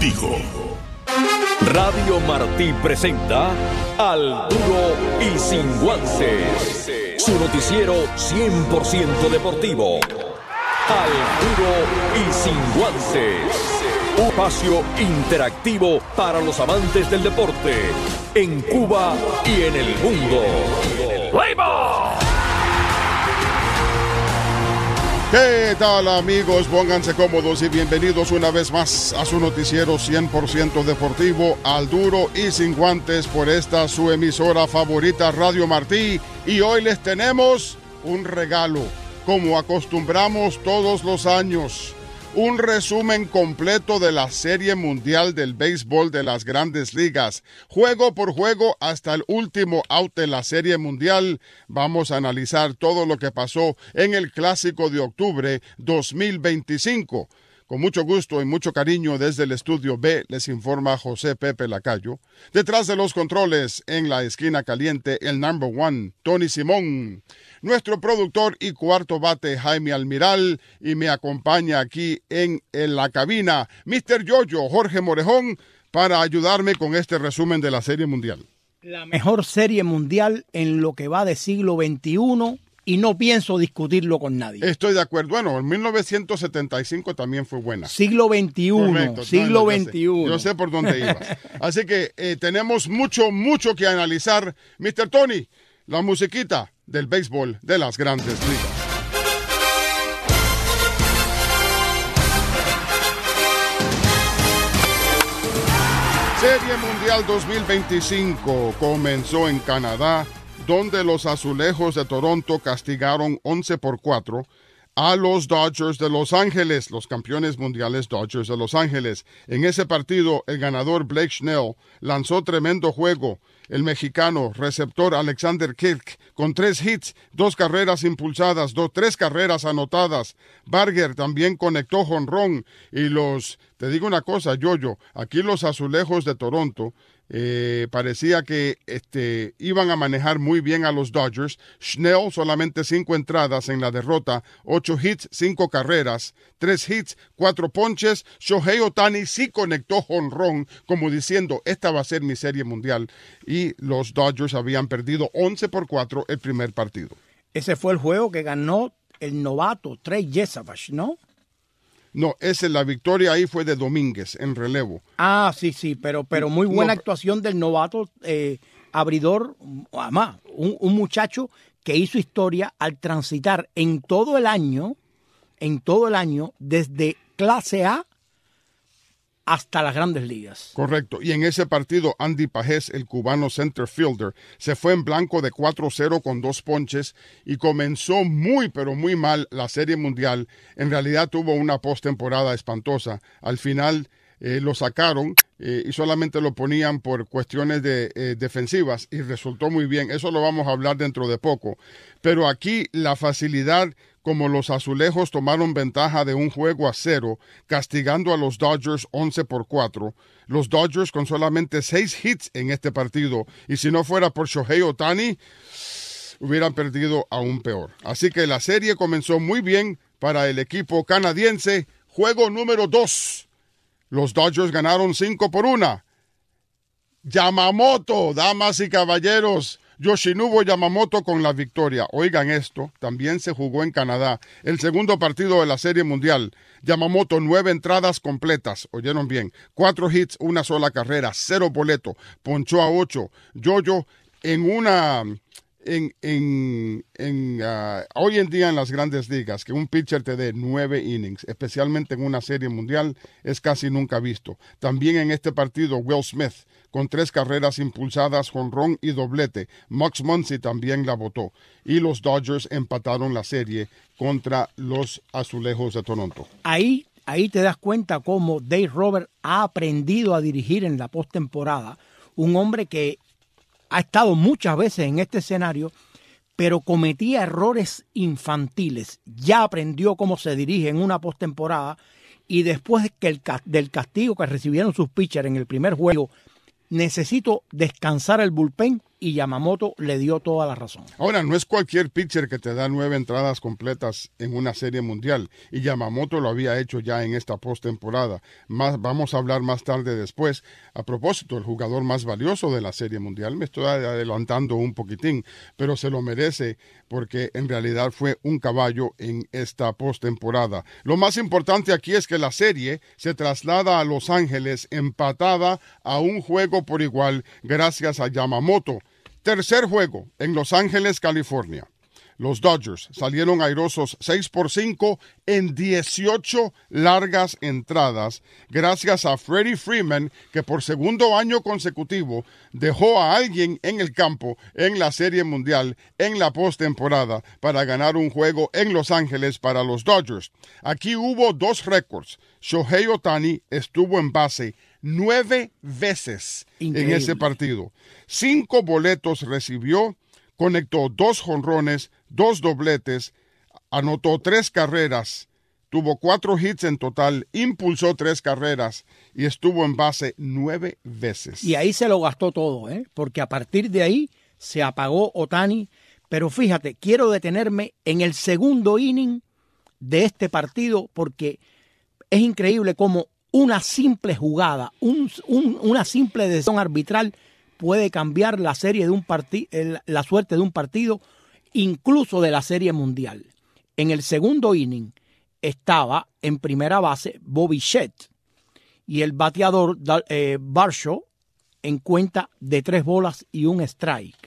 contigo. Radio Martí presenta Al Duro y Sin Guances, su noticiero 100% deportivo. Al Duro y Sin Guances, un espacio interactivo para los amantes del deporte en Cuba y en el mundo. ¡Play-ball! ¿Qué tal, amigos? Pónganse cómodos y bienvenidos una vez más a su noticiero 100% deportivo, Al Duro y Sin Guantes, por esta su emisora favorita, Radio Martí. Y hoy les tenemos un regalo, como acostumbramos todos los años. Un resumen completo de la Serie Mundial del Béisbol de las Grandes Ligas. Juego por juego hasta el último out de la Serie Mundial. Vamos a analizar todo lo que pasó en el Clásico de Octubre 2025. Con mucho gusto y mucho cariño desde el Estudio B les informa José Pepe Lacayo. Detrás de los controles, en la esquina caliente, el number one, Tony Simón. Nuestro productor y cuarto bate, Jaime Almiral. Y me acompaña aquí en la cabina, Mr. Yoyo, Jorge Morejón, para ayudarme con este resumen de la Serie Mundial. La mejor Serie Mundial en lo que va de siglo XXI. Y no pienso discutirlo con nadie. Estoy de acuerdo. Bueno, en 1975 también fue buena. Siglo XXI. Correcto, siglo XXI. Yo sé por dónde ibas. Así que tenemos mucho que analizar. Mr. Tony, la musiquita del béisbol de las Grandes Ligas. Serie Mundial 2025 comenzó en Canadá, donde los Azulejos de Toronto castigaron 11-4 a los Dodgers de Los Ángeles, los campeones mundiales Dodgers de Los Ángeles. En ese partido, el ganador Blake Snell lanzó tremendo juego. El mexicano receptor Alexander Kirk con 3 hits, 2 carreras impulsadas, 3 carreras anotadas. Barger también conectó jonrón. Y te digo una cosa, Yoyo, aquí los Azulejos de Toronto parecía que iban a manejar muy bien a los Dodgers. Snell solamente 5 entradas en la derrota, 8 hits, 5 carreras, 3 hits, 4 ponches. Shohei Ohtani sí conectó jonrón, como diciendo, esta va a ser mi Serie Mundial. Y los Dodgers habían perdido 11-4 el primer partido. Ese fue el juego que ganó el novato Trey Yesavage, ¿no? No, la victoria ahí fue de Domínguez en relevo. Ah, sí, pero muy buena actuación del novato abridor, además, un muchacho que hizo historia al transitar en todo el año, desde clase A hasta las Grandes Ligas. Correcto. Y en ese partido, Andy Pajés, el cubano center fielder, se fue en blanco de 4-0 con 2 ponches y comenzó pero muy mal la Serie Mundial. En realidad tuvo una postemporada espantosa. Al final lo sacaron y solamente lo ponían por cuestiones defensivas y resultó muy bien. Eso lo vamos a hablar dentro de poco. Pero aquí la facilidad, como los Azulejos tomaron ventaja de 1-0, castigando a los Dodgers 11-4. Los Dodgers con solamente 6 hits en este partido. Y si no fuera por Shohei Ohtani, hubieran perdido aún peor. Así que la serie comenzó muy bien para el equipo canadiense. Juego número 2. Los Dodgers ganaron 5-1. Yamamoto, damas y caballeros. Yoshinobu Yamamoto con la victoria. Oigan esto, también se jugó en Canadá. El segundo partido de la Serie Mundial. Yamamoto, 9 entradas completas. Oyeron bien. 4 hits, 1 sola carrera, 0 boleto. Ponchó a 8. Yoyo hoy en día en las Grandes Ligas, que un pitcher te dé 9 innings, especialmente en una Serie Mundial, es casi nunca visto. También en este partido, Will Smith, con 3 carreras impulsadas, jonrón y doblete. Max Muncy también la botó. Y los Dodgers empataron la serie contra los Azulejos de Toronto. Ahí te das cuenta cómo Dave Roberts ha aprendido a dirigir en la postemporada. Un hombre que ha estado muchas veces en este escenario, pero cometía errores infantiles. Ya aprendió cómo se dirige en una postemporada y después del castigo que recibieron sus pitchers en el primer juego, necesito descansar el bullpen y Yamamoto le dio toda la razón. Ahora, no es cualquier pitcher que te da 9 entradas completas en una serie mundial, y Yamamoto lo había hecho ya en esta postemporada. Vamos a hablar más tarde después. A propósito, el jugador más valioso de la serie mundial, me estoy adelantando un poquitín, pero se lo merece porque en realidad fue un caballo en esta postemporada. Lo más importante aquí es que la serie se traslada a Los Ángeles empatada a un juego por igual gracias a Yamamoto. Tercer juego en Los Ángeles, California. Los Dodgers salieron airosos 6-5 en 18 largas entradas gracias a Freddie Freeman, que por segundo año consecutivo dejó a alguien en el campo en la Serie Mundial en la postemporada para ganar un juego en Los Ángeles para los Dodgers. Aquí hubo 2 récords. Shohei Ohtani estuvo en base 9 veces Increíble. en ese partido. 5 boletos recibió, conectó 2 jonrones, 2 dobletes, anotó 3 carreras, tuvo 4 hits en total, impulsó 3 carreras y estuvo en base 9 veces. Y ahí se lo gastó todo, porque a partir de ahí se apagó Ohtani. Pero fíjate, quiero detenerme en el segundo inning de este partido porque es increíble cómo una simple jugada, una simple decisión arbitral puede cambiar la serie de un la suerte de un partido, incluso de la Serie Mundial. En el segundo inning estaba en primera base Bo Bichette y el bateador Varsho en cuenta de 3 bolas y 1 strike.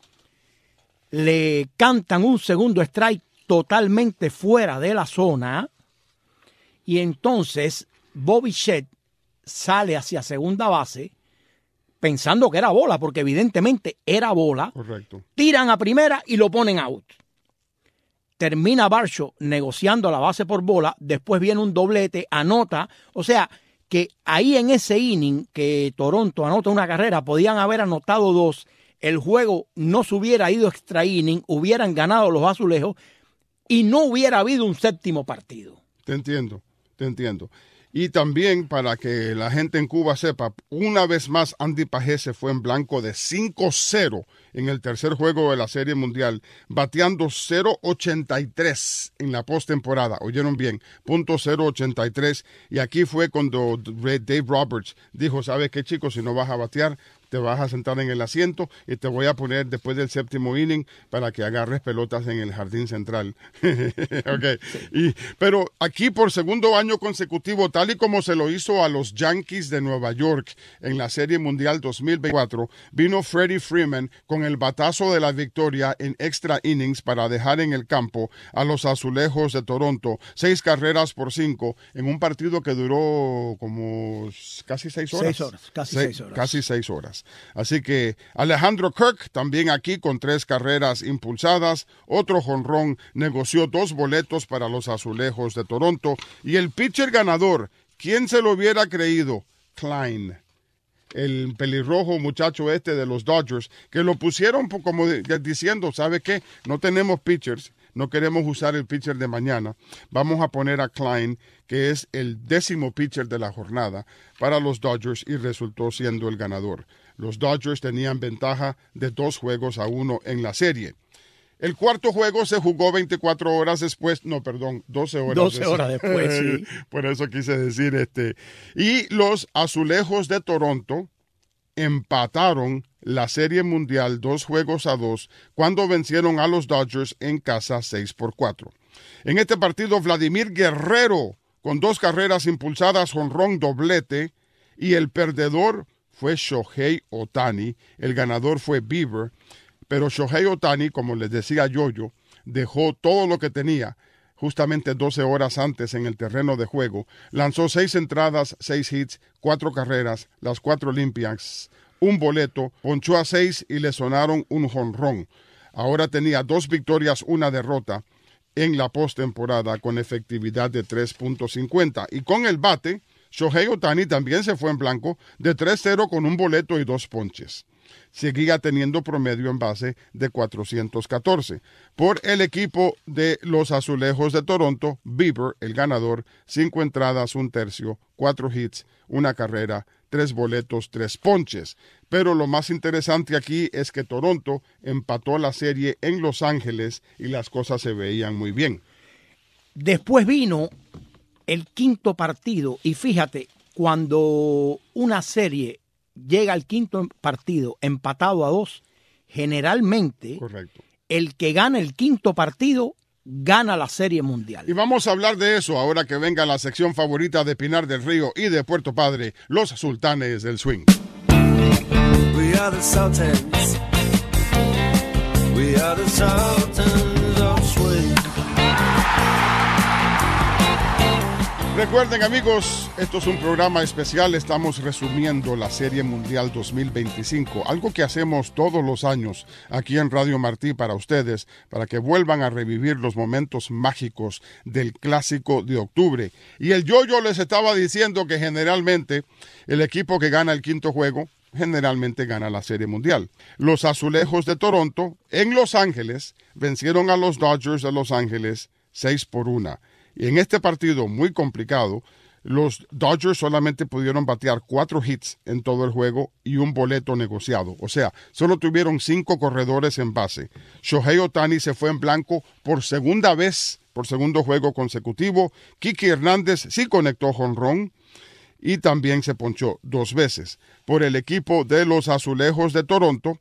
Le cantan un segundo strike totalmente fuera de la zona y entonces Bo Bichette sale hacia segunda base pensando que era bola, porque evidentemente era bola. Correcto. Tiran a primera y lo ponen out. Termina Varsho negociando la base por bola, después viene un doblete, anota. O sea, que ahí en ese inning que Toronto anota una carrera, podían haber anotado 2, el juego no se hubiera ido extra inning, hubieran ganado los Azulejos y no hubiera habido un séptimo partido. Te entiendo. Y también, para que la gente en Cuba sepa, una vez más Andy Pajés se fue en blanco de 5-0 en el tercer juego de la Serie Mundial, bateando .083 en la postemporada. Oyeron bien, .083. Y aquí fue cuando Dave Roberts dijo, ¿sabes qué, chicos? Si no vas a batear, te vas a sentar en el asiento y te voy a poner después del séptimo inning para que agarres pelotas en el jardín central. Okay. Pero aquí por segundo año consecutivo, tal y como se lo hizo a los Yankees de Nueva York en la Serie Mundial 2024, vino Freddie Freeman con el batazo de la victoria en extra innings para dejar en el campo a los Azulejos de Toronto 6 carreras por 5 en un partido que duró como casi 6 horas. 6 horas, casi 6 horas. Casi 6 horas. Así que Alejandro Kirk también aquí con 3 carreras impulsadas, otro jonrón, negoció 2 boletos para los Azulejos de Toronto y el pitcher ganador, ¿quién se lo hubiera creído? Klein, el pelirrojo muchacho de los Dodgers, que lo pusieron como diciendo, ¿sabe qué? No tenemos pitchers, no queremos usar el pitcher de mañana, vamos a poner a Klein, que es el 10º pitcher de la jornada para los Dodgers y resultó siendo el ganador. Los Dodgers tenían ventaja de 2-1 en la serie. El cuarto juego se jugó 24 horas después, 12 horas. 12 horas después, sí. Por eso quise decir Y los Azulejos de Toronto empataron la Serie Mundial 2-2 cuando vencieron a los Dodgers en casa 6-4. En este partido, Vladimir Guerrero, con 2 carreras impulsadas, jonrón, doblete, y el perdedor fue Shohei Ohtani, el ganador fue Bieber, pero Shohei Ohtani, como les decía Yoyo, dejó todo lo que tenía justamente 12 horas antes en el terreno de juego, lanzó 6 entradas, 6 hits, 4 carreras, las 4 limpias, un boleto, ponchó a 6 y le sonaron un jonrón. Ahora tenía 2 victorias, 1 derrota en la postemporada con efectividad de 3.50 y con el bate, Shohei Ohtani también se fue en blanco de 3-0 con un boleto y 2 ponches. Seguía teniendo promedio en base de 414. Por el equipo de los Azulejos de Toronto, Bieber, el ganador, 5 entradas, 1 tercio, 4 hits, 1 carrera, 3 boletos, 3 ponches. Pero lo más interesante aquí es que Toronto empató la serie en Los Ángeles y las cosas se veían muy bien. Después vino el quinto partido y fíjate, cuando una serie llega al quinto partido empatado a 2, generalmente Correcto. El que gana el quinto partido gana la Serie Mundial. Y vamos a hablar de eso ahora que venga la sección favorita de Pinar del Río y de Puerto Padre, los Sultanes del Swing. We are the Sultans. We are the Sultans of Swing. Recuerden, amigos, esto es un programa especial. Estamos resumiendo la Serie Mundial 2025, algo que hacemos todos los años aquí en Radio Martí para ustedes, para que vuelvan a revivir los momentos mágicos del Clásico de octubre. Y el yo les estaba diciendo que generalmente el equipo que gana el quinto juego generalmente gana la Serie Mundial. Los Azulejos de Toronto en Los Ángeles vencieron a los Dodgers de Los Ángeles 6-1. Y en este partido muy complicado, los Dodgers solamente pudieron batear 4 hits en todo el juego y un boleto negociado. O sea, solo tuvieron 5 corredores en base. Shohei Ohtani se fue en blanco por segunda vez, por segundo juego consecutivo. Kiki Hernández sí conectó jonrón y también se ponchó 2 veces. Por el equipo de los Azulejos de Toronto,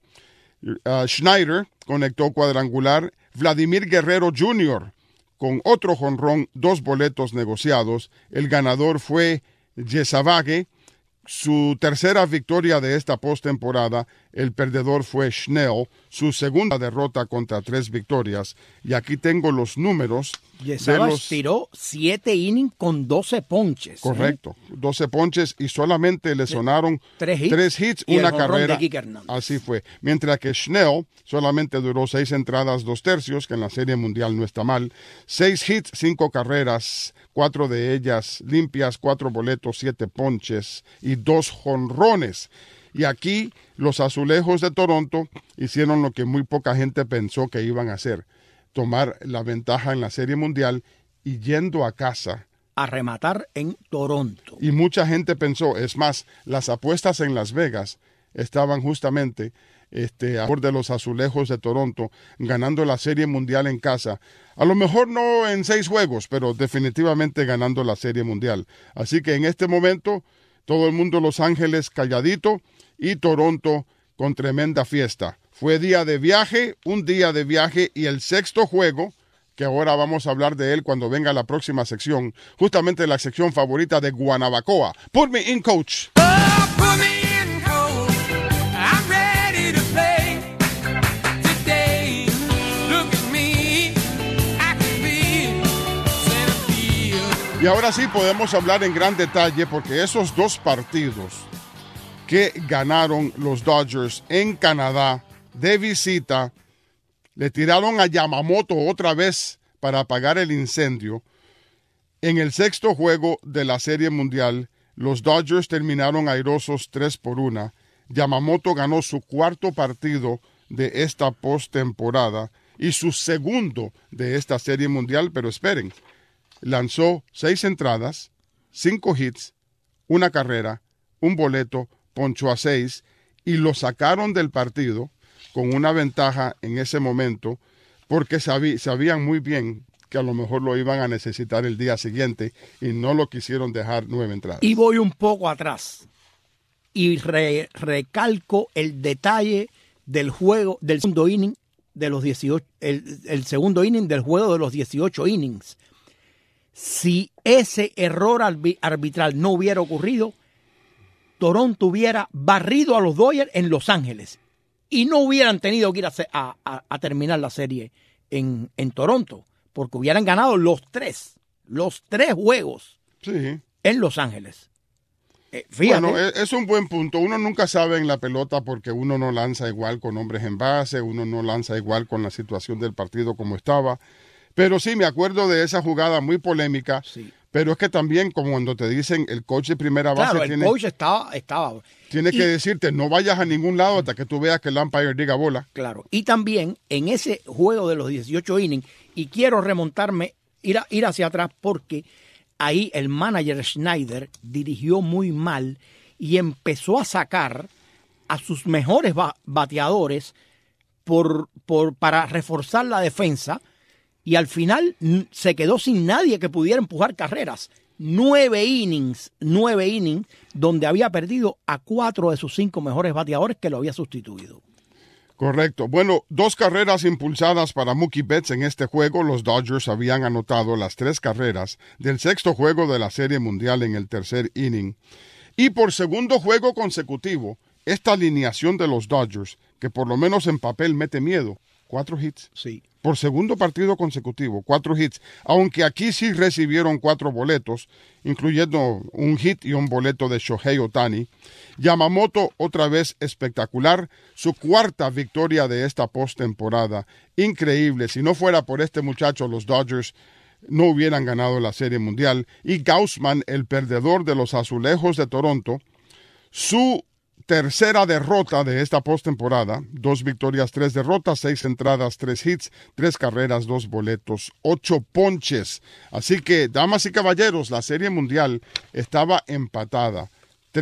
Schneider conectó cuadrangular. Vladimir Guerrero Jr., con otro jonrón, 2 boletos negociados. El ganador fue Yesavage, su tercera victoria de esta postemporada. El perdedor fue Schnell, su segunda derrota contra 3 victorias. Y aquí tengo los números. Yesavage tiró 7 innings con 12 ponches. Correcto, 12 ponches y solamente le sonaron 3 hits, y una carrera. De Así fue. Mientras que Schnell solamente duró 6 entradas, 2 tercios, que en la Serie Mundial no está mal. 6 hits, 5 carreras, 4 de ellas limpias, 4 boletos, 7 ponches y 2 jonrones. Y aquí los Azulejos de Toronto hicieron lo que muy poca gente pensó que iban a hacer: tomar la ventaja en la Serie Mundial y yendo a casa a rematar en Toronto. Y mucha gente pensó, es más, las apuestas en Las Vegas estaban justamente a favor de los Azulejos de Toronto, ganando la Serie Mundial en casa. A lo mejor no en 6 juegos, pero definitivamente ganando la Serie Mundial. Así que en este momento, todo el mundo Los Ángeles calladito y Toronto con tremenda fiesta. Fue día de viaje, un día de viaje, y el sexto juego, que ahora vamos a hablar de él cuando venga la próxima sección, justamente la sección favorita de Guanabacoa. Put me in, coach. Oh, put me in, coach. I'm ready to play today. Look at me, I can be center field. Y ahora sí podemos hablar en gran detalle, porque esos 2 partidos que ganaron los Dodgers en Canadá de visita, le tiraron a Yamamoto otra vez para apagar el incendio. En el sexto juego de la Serie Mundial, los Dodgers terminaron airosos 3-1. Yamamoto ganó su 4º partido de esta postemporada y su segundo de esta Serie Mundial, pero esperen, lanzó 6 entradas, 5 hits, 1 carrera, 1 boleto, ponchó a 6 y lo sacaron del partido con una ventaja en ese momento, porque sabían muy bien que a lo mejor lo iban a necesitar el día siguiente y no lo quisieron dejar 9 entradas. Y voy un poco atrás y recalco el detalle del juego, del segundo inning de los 18, el segundo inning del juego de los 18 innings. Si ese error arbitral no hubiera ocurrido, Toronto hubiera barrido a los Dodgers en Los Ángeles y no hubieran tenido que ir a terminar la serie en Toronto, porque hubieran ganado los tres juegos sí. En Los Ángeles. Fíjate. Bueno, es un buen punto. Uno nunca sabe en la pelota porque uno no lanza igual con hombres en base, uno no lanza igual con la situación del partido como estaba. Pero sí, me acuerdo de esa jugada muy polémica. Sí. Pero es que también, como cuando te dicen, el coach de primera base coach estaba tiene que decirte, no vayas a ningún lado hasta que tú veas que el umpire diga bola. Claro, y también en ese juego de los 18 innings, y quiero remontarme, ir hacia atrás, porque ahí el manager Schneider dirigió muy mal y empezó a sacar a sus mejores bateadores para reforzar la defensa, y al final se quedó sin nadie que pudiera empujar carreras. 9 innings, donde había perdido a 4 de sus 5 mejores bateadores que lo había sustituido. Correcto. Bueno, 2 carreras impulsadas para Mookie Betts en este juego. Los Dodgers habían anotado las 3 carreras del 6º juego de la Serie Mundial en el tercer inning. Y por segundo juego consecutivo, esta alineación de los Dodgers, que por lo menos en papel mete miedo, 4 hits. Sí. Por segundo partido consecutivo, 4 hits. Aunque aquí sí recibieron 4 boletos, incluyendo un hit y un boleto de Shohei Ohtani. Yamamoto otra vez espectacular, su 4ª victoria de esta postemporada. Increíble, si no fuera por este muchacho, los Dodgers no hubieran ganado la Serie Mundial. Y Gausman, el perdedor de los Azulejos de Toronto, su 3ª derrota de esta postemporada, 2 victorias, 3 derrotas, 6 entradas, 3 hits, 3 carreras, 2 boletos, 8 ponches. Así que, damas y caballeros, la Serie Mundial estaba empatada.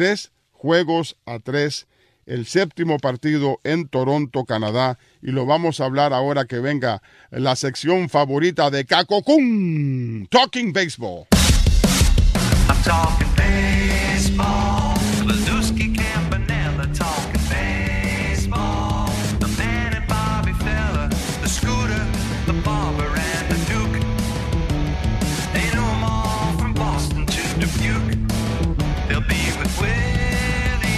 3-3, el 7º partido en Toronto, Canadá, y lo vamos a hablar ahora que venga la sección favorita de Cacocún, Talking Baseball. I'm talking baseball. Leduski Campanella talking baseball. The man and Bobby Fella, the Scooter, the Barber, and the Duke. They know 'em all from Boston to Dubuque. They'll be with Willie,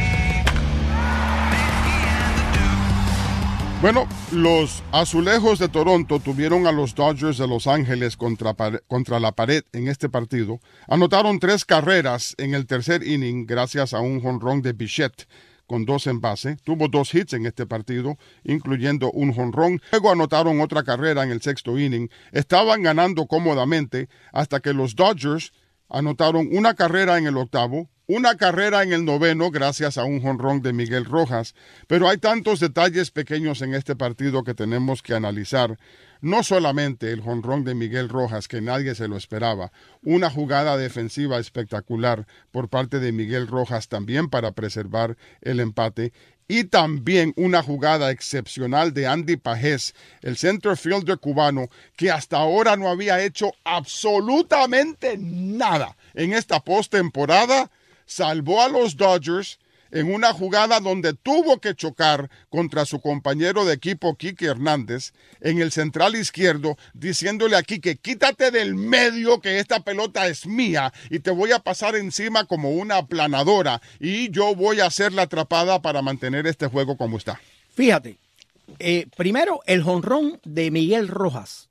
Mickey, and the Duke. Bueno, los Azulejos de Toronto tuvieron a los Dodgers de Los Ángeles contra la pared en este partido. Anotaron 3 carreras en el tercer inning gracias a un jonrón de Bichette con 2 en base. Tuvo 2 hits en este partido, incluyendo un jonrón. Luego anotaron otra carrera en el 6º inning. Estaban ganando cómodamente hasta que los Dodgers anotaron una carrera en el 8º, una carrera en el 9º gracias a un jonrón de Miguel Rojas. Pero hay tantos detalles pequeños en este partido que tenemos que analizar. No solamente el jonrón de Miguel Rojas, que nadie se lo esperaba, una jugada defensiva espectacular por parte de Miguel Rojas también para preservar el empate, y también una jugada excepcional de Andy Pajés, el center fielder cubano, que hasta ahora no había hecho absolutamente nada en esta postemporada. Salvó a los Dodgers en una jugada donde tuvo que chocar contra su compañero de equipo Kike Hernández en el central izquierdo, diciéndole a Kike: quítate del medio, que esta pelota es mía y te voy a pasar encima como una aplanadora y yo voy a hacer la atrapada para mantener este juego como está. Fíjate, primero el jonrón de Miguel Rojas,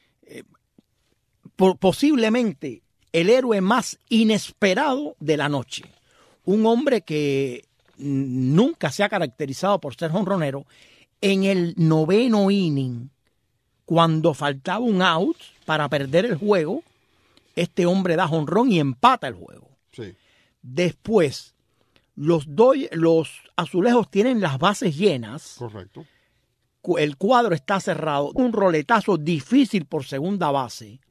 posiblemente el héroe más inesperado de la noche. Un hombre que nunca se ha caracterizado por ser jonronero. En el 9º inning, cuando faltaba un out para perder el juego, este hombre da jonrón y empata el juego. Sí. Después, los Azulejos tienen las bases llenas. Correcto. El cuadro está cerrado. Un roletazo difícil por segunda base.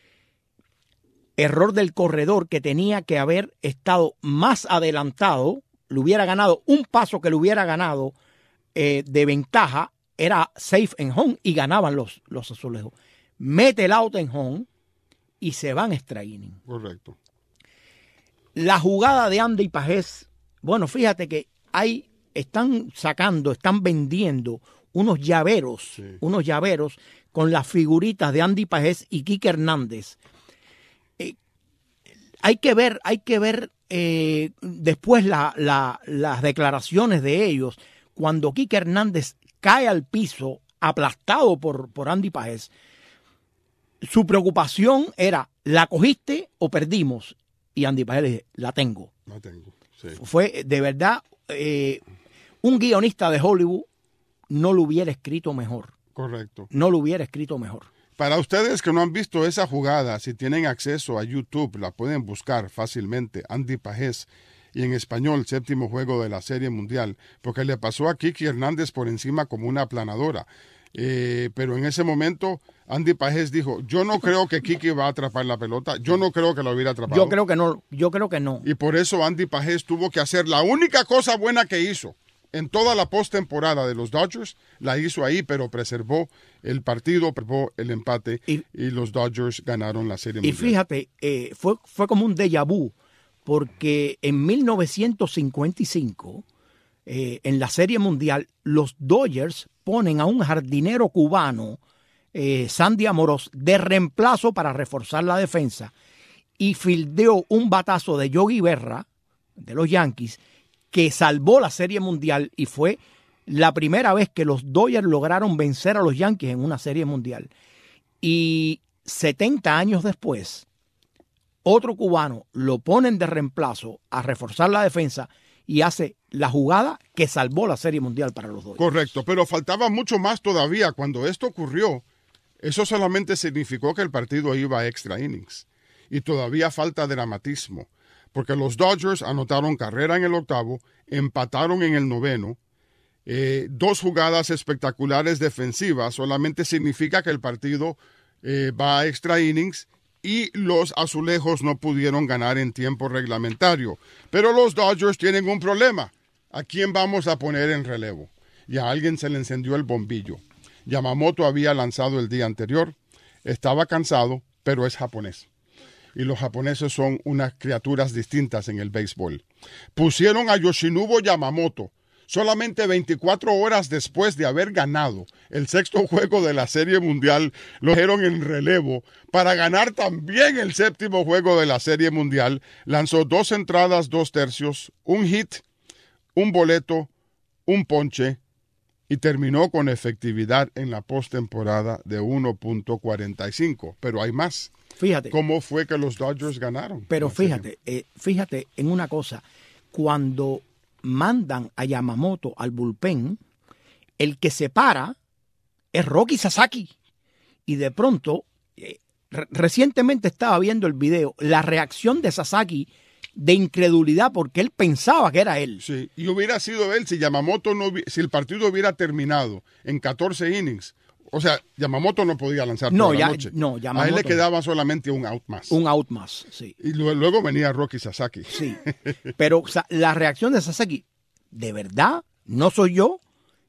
Error del corredor, que tenía que haber estado más adelantado. Le hubiera ganado un paso, que le hubiera ganado de ventaja. Era safe en home y ganaban los Azulejos. Mete el out en home y se van extra inning. Correcto. La jugada de Andy Pajés, bueno, fíjate que están vendiendo unos llaveros, sí, unos llaveros con las figuritas de Andy Pajés y Kike Hernández. Hay que ver después las declaraciones de ellos, cuando Kike Hernández cae al piso aplastado por Andy Pajés. Su preocupación era: ¿la cogiste o perdimos? Y Andy Pajés le dice: la tengo. La tengo, sí. Fue de verdad, un guionista de Hollywood no lo hubiera escrito mejor. Correcto. No lo hubiera escrito mejor. Para ustedes que no han visto esa jugada, si tienen acceso a YouTube, la pueden buscar fácilmente, Andy Pajés, y en español, 7º juego de la Serie Mundial, porque le pasó a Kike Hernández por encima como una aplanadora. pero en ese momento Andy Pajés dijo, yo no creo que Kiki va a atrapar la pelota, yo no creo que lo hubiera atrapado. Yo creo que no. Y por eso Andy Pajés tuvo que hacer la única cosa buena que hizo en toda la postemporada de los Dodgers, la hizo ahí, pero preservó el partido, preservó el empate y los Dodgers ganaron la Serie Mundial. Y fíjate, fue como un déjà vu, porque en 1955, en la Serie Mundial, los Dodgers ponen a un jardinero cubano, Sandy Amorós, de reemplazo para reforzar la defensa, y fildeó un batazo de Yogi Berra, de los Yankees, que salvó la Serie Mundial y fue la primera vez que los Dodgers lograron vencer a los Yankees en una Serie Mundial. Y 70 años después, otro cubano lo ponen de reemplazo a reforzar la defensa y hace la jugada que salvó la Serie Mundial para los Dodgers. Correcto, pero faltaba mucho más todavía. Cuando esto ocurrió, eso solamente significó que el partido iba a extra innings. Y todavía falta dramatismo, porque los Dodgers anotaron carrera en el octavo, empataron en el noveno. 2 jugadas espectaculares defensivas solamente significa que el partido va a extra innings y los azulejos no pudieron ganar en tiempo reglamentario. Pero los Dodgers tienen un problema. ¿A quién vamos a poner en relevo? Y a alguien se le encendió el bombillo. Yamamoto había lanzado el día anterior, estaba cansado, pero es japonés. Y los japoneses son unas criaturas distintas en el béisbol. Pusieron a Yoshinobu Yamamoto solamente 24 horas después de haber ganado el 6º juego de la Serie Mundial, lo dieron en relevo para ganar también el 7º juego de la Serie Mundial. Lanzó 2 entradas, 2 tercios, un hit, un boleto, un ponche y terminó con efectividad en la postemporada de 1.45. Pero hay más. Fíjate. ¿Cómo fue que los Dodgers ganaron? Pero fíjate en una cosa. Cuando mandan a Yamamoto al bullpen, el que se para es Roki Sasaki. Y de pronto, recientemente estaba viendo el video, la reacción de Sasaki de incredulidad porque él pensaba que era él. Sí, y hubiera sido él si Yamamoto si el partido hubiera terminado en 14 innings. O sea, Yamamoto no podía lanzar toda la noche. No, Yamamoto. A él le quedaba solamente un out más. Un out más, sí. Y luego venía Roki Sasaki. Sí, pero la reacción de Sasaki, ¿de verdad? ¿No soy yo?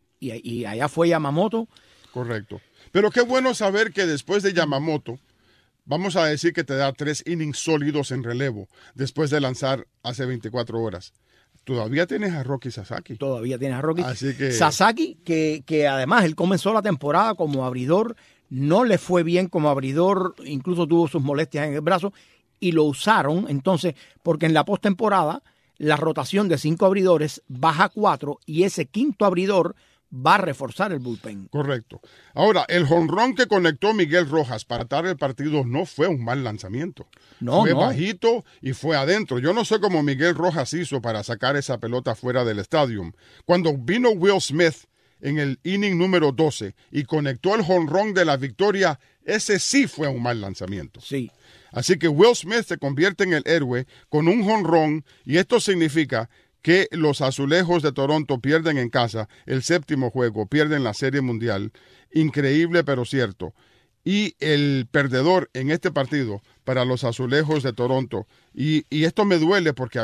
Y allá fue Yamamoto. Correcto. Pero qué bueno saber que después de Yamamoto, vamos a decir que te da 3 innings sólidos en relevo, después de lanzar hace 24 horas. Todavía tienes a Roki Sasaki. Todavía tienes a Roki. Así que Sasaki, que además él comenzó la temporada como abridor, no le fue bien como abridor, incluso tuvo sus molestias en el brazo, y lo usaron entonces, porque en la postemporada la rotación de 5 abridores baja a 4 y ese 5º abridor va a reforzar el bullpen. Correcto. Ahora, el jonrón que conectó Miguel Rojas para atar el partido no fue un mal lanzamiento. Fue bajito y fue adentro. Yo no sé cómo Miguel Rojas hizo para sacar esa pelota fuera del estadio. Cuando vino Will Smith en el inning número 12 y conectó el jonrón de la victoria, ese sí fue un mal lanzamiento. Sí. Así que Will Smith se convierte en el héroe con un jonrón y esto significa que los azulejos de Toronto pierden en casa el 7º juego, pierden la Serie Mundial. Increíble, pero cierto. Y el perdedor en este partido para los azulejos de Toronto, y esto me duele porque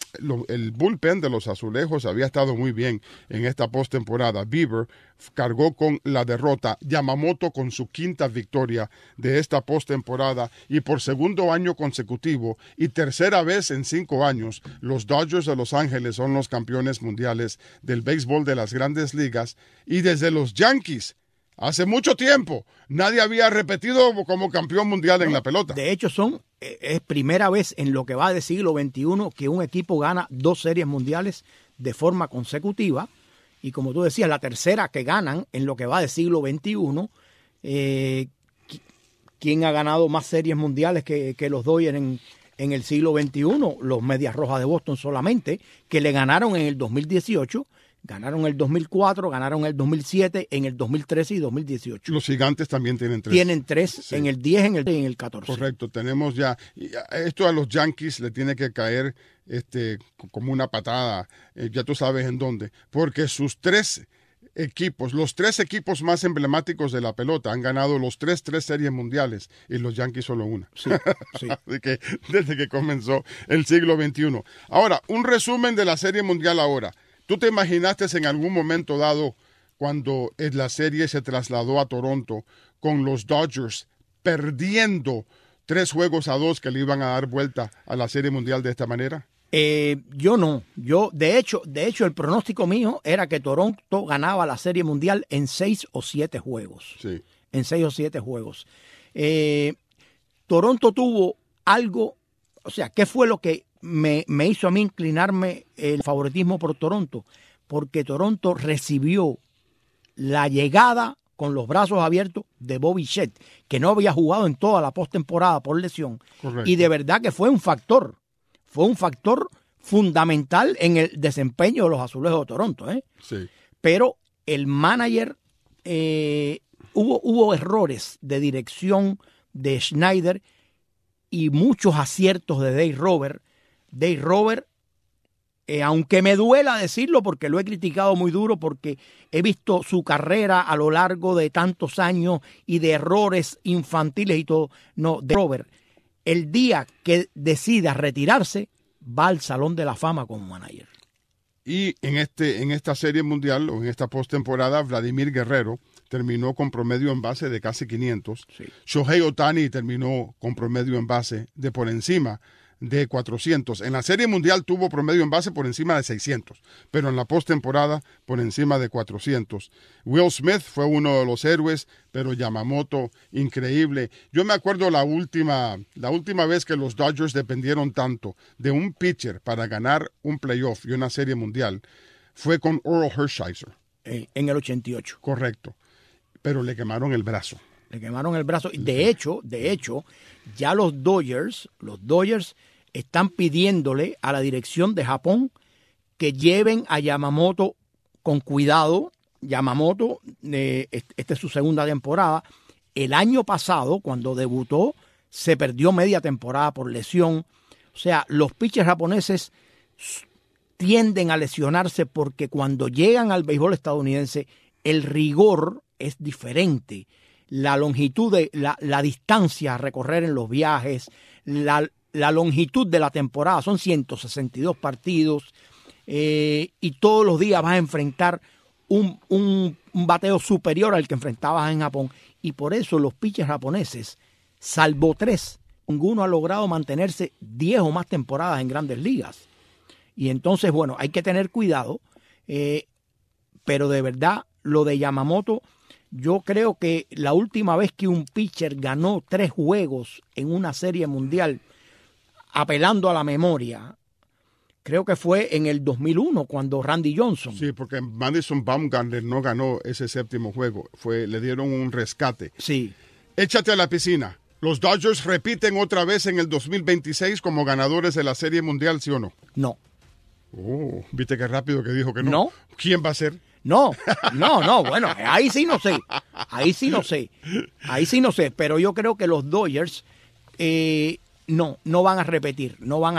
el bullpen de los azulejos había estado muy bien en esta postemporada. Bieber cargó con la derrota, Yamamoto con su 5ª victoria de esta postemporada y por 2º año consecutivo y 3ª vez en 5 años, los Dodgers de Los Ángeles son los campeones mundiales del béisbol de las Grandes Ligas y desde los Yankees. Hace mucho tiempo nadie había repetido como campeón mundial en la pelota. De hecho, es primera vez en lo que va del siglo XXI que un equipo gana 2 series mundiales de forma consecutiva. Y como tú decías, la tercera que ganan en lo que va del siglo XXI. ¿Quién ha ganado más series mundiales que los Dodgers en el siglo XXI? Los Medias Rojas de Boston solamente, que le ganaron en el 2018. Ganaron el 2004, ganaron el 2007, en el 2013 y 2018. Los Gigantes también tienen 3. Tienen 3 Sí. en el 10, en el 14. Correcto, tenemos ya. Esto a los Yankees le tiene que caer como una patada, ya tú sabes en dónde, porque sus 3 equipos, los 3 equipos más emblemáticos de la pelota han ganado los 3 series mundiales y los Yankees solo una. Sí, sí. Así que desde que comenzó el siglo XXI. Ahora, un resumen de la serie mundial ahora. ¿Tú te imaginaste en algún momento dado cuando la serie se trasladó a Toronto con los Dodgers perdiendo 3-2 que le iban a dar vuelta a la serie mundial de esta manera? Yo no. Yo, de hecho, el pronóstico mío era que Toronto ganaba la Serie Mundial en 6 o 7 juegos. Sí. En 6 o 7 juegos. Toronto tuvo algo, o sea, ¿qué fue lo que me hizo a mí inclinarme el favoritismo por Toronto? Porque Toronto recibió la llegada con los brazos abiertos de Bobby Shett, que no había jugado en toda la postemporada por lesión. Correcto. Y de verdad que fue un factor fundamental en el desempeño de los Azulejos de Toronto. Sí. Pero el manager, hubo errores de dirección de Schneider y muchos aciertos de Dave Roberts. Dave Roberts, aunque me duela decirlo porque lo he criticado muy duro, porque he visto su carrera a lo largo de tantos años y de errores infantiles y todo. No, Dave Roberts, el día que decida retirarse, va al Salón de la Fama como manager. Y en esta serie mundial, o en esta postemporada, Vladimir Guerrero terminó con promedio en base de casi 500. Sí. Shohei Ohtani terminó con promedio en base de por encima de 400. En la serie mundial tuvo promedio en base por encima de 600, pero en la postemporada por encima de 400. Will Smith fue uno de los héroes, pero Yamamoto, increíble. Yo me acuerdo la última vez que los Dodgers dependieron tanto de un pitcher para ganar un playoff y una serie mundial, fue con Orel Hershiser. En el 88. Correcto, pero le quemaron el brazo. Le quemaron el brazo. De hecho, ya los Dodgers están pidiéndole a la dirección de Japón que lleven a Yamamoto con cuidado. Yamamoto, esta es su segunda temporada. El año pasado, cuando debutó, se perdió media temporada por lesión. O sea, los pitchers japoneses tienden a lesionarse porque cuando llegan al béisbol estadounidense, el rigor es diferente. La longitud la distancia a recorrer en los viajes, la longitud de la temporada, son 162 partidos, y todos los días vas a enfrentar un bateo superior al que enfrentabas en Japón. Y por eso los pitchers japoneses, salvo 3, ninguno ha logrado mantenerse 10 o más temporadas en grandes ligas. Y entonces, bueno, hay que tener cuidado, pero de verdad, lo de Yamamoto, yo creo que la última vez que un pitcher ganó 3 juegos en una serie mundial, apelando a la memoria, creo que fue en el 2001, cuando Randy Johnson. Sí, porque Madison Bumgarner no ganó ese 7º juego. Le dieron un rescate. Sí. Échate a la piscina. ¿Los Dodgers repiten otra vez en el 2026 como ganadores de la Serie Mundial, sí o no? No. Oh, ¿viste qué rápido que dijo que no? No. ¿Quién va a ser? No, bueno, ahí sí no sé, pero yo creo que los Dodgers no van a repetir.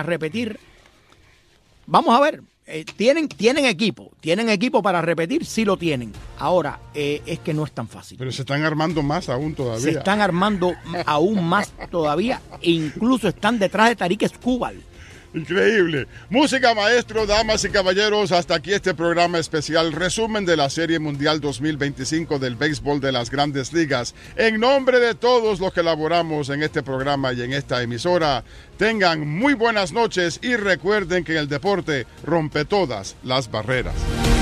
Vamos a ver, tienen equipo para repetir, sí lo tienen. Ahora, es que no es tan fácil. Pero se están armando más aún todavía. Se están armando aún más todavía, e incluso están detrás de Tarik Skubal. Increíble. Música, maestro, damas y caballeros. Hasta aquí este programa especial, resumen de la Serie Mundial 2025 del béisbol de las Grandes Ligas. En nombre de todos los que laboramos en este programa y en esta emisora, tengan muy buenas noches y recuerden que el deporte rompe todas las barreras.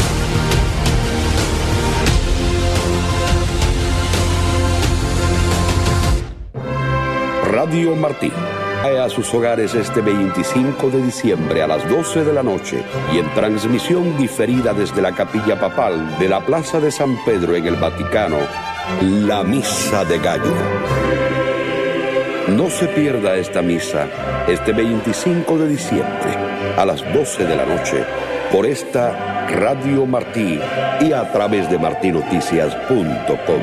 Radio Martí. A sus hogares este 25 de diciembre a las 12 de la noche y en transmisión diferida desde la Capilla Papal de la Plaza de San Pedro en el Vaticano, la Misa de Gallo. No se pierda esta misa este 25 de diciembre a las 12 de la noche por esta Radio Martí y a través de martinoticias.com.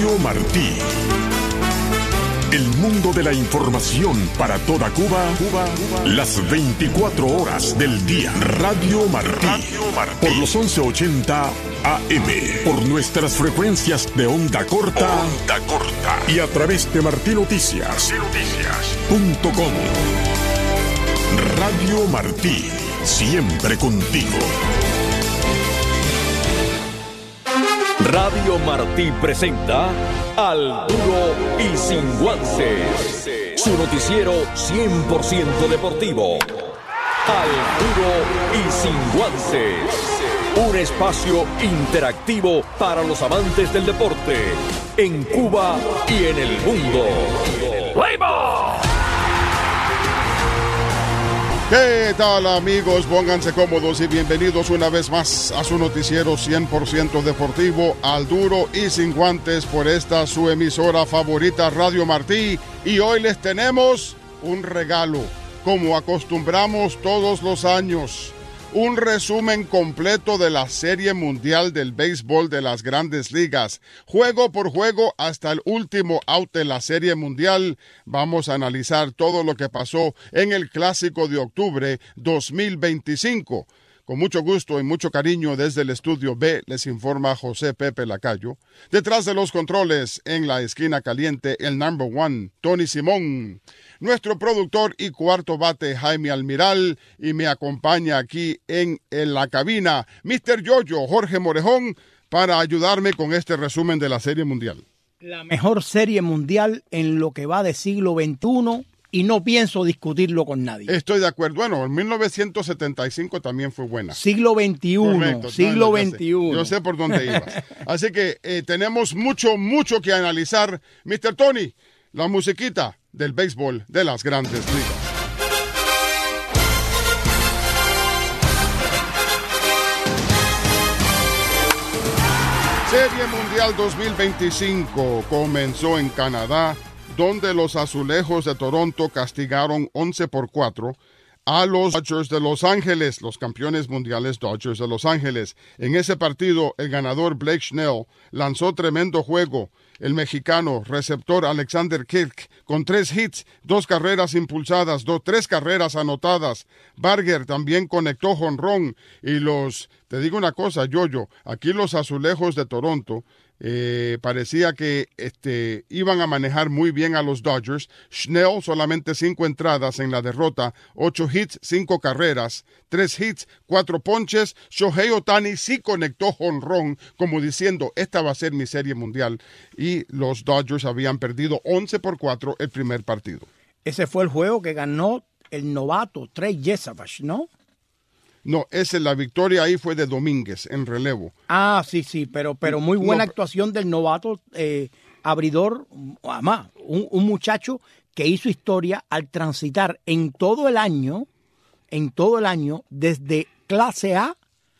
Radio Martí. El mundo de la información para toda Cuba, las 24 horas del día. Radio Martí. Por los 1180 AM. Por nuestras frecuencias de onda corta. Y a través de martinoticias.com. Radio Martí. Siempre contigo. Radio Martí presenta Al Duro y Sin Guantes, su noticiero 100% deportivo. Al Duro y Sin Guantes, un espacio interactivo para los amantes del deporte en Cuba y en el mundo. ¡Fuego! ¿Qué tal, amigos? Pónganse cómodos y bienvenidos una vez más a su noticiero 100% deportivo, Al Duro y Sin Guantes, por esta su emisora favorita, Radio Martí. Y hoy les tenemos un regalo, como acostumbramos todos los años. Un resumen completo de la Serie Mundial del Béisbol de las Grandes Ligas. Juego por juego hasta el último out de la Serie Mundial. Vamos a analizar todo lo que pasó en el Clásico de Octubre 2025. Con mucho gusto y mucho cariño desde el Estudio B les informa José Pepe Lacayo. Detrás de los controles, en la esquina caliente, el number one, Tony Simón. Nuestro productor y cuarto bate, Jaime Almiral, y me acompaña aquí en la cabina, Mr. Yoyo, Jorge Morejón, para ayudarme con este resumen de la Serie Mundial. La mejor Serie Mundial en lo que va de siglo XXI y no pienso discutirlo con nadie. Estoy de acuerdo. Bueno, en 1975 también fue buena. Siglo XXI, correcto, siglo XXI. Yo sé por dónde ibas. Así que tenemos mucho que analizar. Mr. Tony, la musiquita del béisbol de las Grandes Ligas. Serie Mundial 2025 comenzó en Canadá, donde los Azulejos de Toronto castigaron 11-4 a los Dodgers de Los Ángeles, los campeones mundiales Dodgers de Los Ángeles. En ese partido, el ganador Blake Snell lanzó tremendo juego. El mexicano receptor Alexander Kirk con 3 hits, 2 carreras impulsadas, 3 carreras anotadas. Barger también conectó jonrón. Y te digo una cosa, Yoyo, aquí los Azulejos de Toronto parecía que iban a manejar muy bien a los Dodgers. Snell solamente 5 entradas en la derrota, 8 hits, 5 carreras, 3 hits, 4 ponches. Shohei Ohtani sí conectó jonrón, como diciendo, esta va a ser mi Serie Mundial. Y los Dodgers habían perdido 11-4 el primer partido. Ese fue el juego que ganó el novato Trey Yesavage, ¿no? No, la victoria ahí fue de Domínguez en relevo. Ah, sí, pero muy buena actuación del novato abridor, además, un muchacho que hizo historia al transitar en todo el año, desde clase A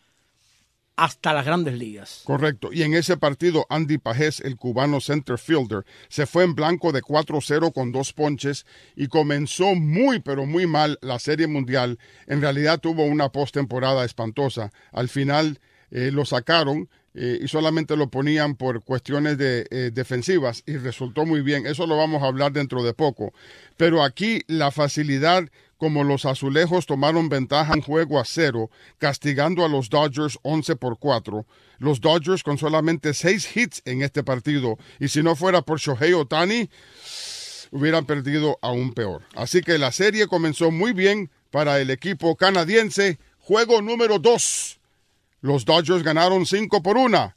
hasta las Grandes Ligas. Correcto. Y en ese partido, Andy Pajés, el cubano center fielder, se fue en blanco de 4-0 con 2 ponches y comenzó pero muy mal la Serie Mundial. En realidad tuvo una postemporada espantosa. Al final lo sacaron y solamente lo ponían por cuestiones defensivas y resultó muy bien. Eso lo vamos a hablar dentro de poco. Pero aquí la facilidad como los Azulejos tomaron ventaja en juego a 0, castigando a los Dodgers 11-4. Los Dodgers con solamente 6 hits en este partido, y si no fuera por Shohei Ohtani, hubieran perdido aún peor. Así que la serie comenzó muy bien para el equipo canadiense. Juego número 2. Los Dodgers ganaron 5-1.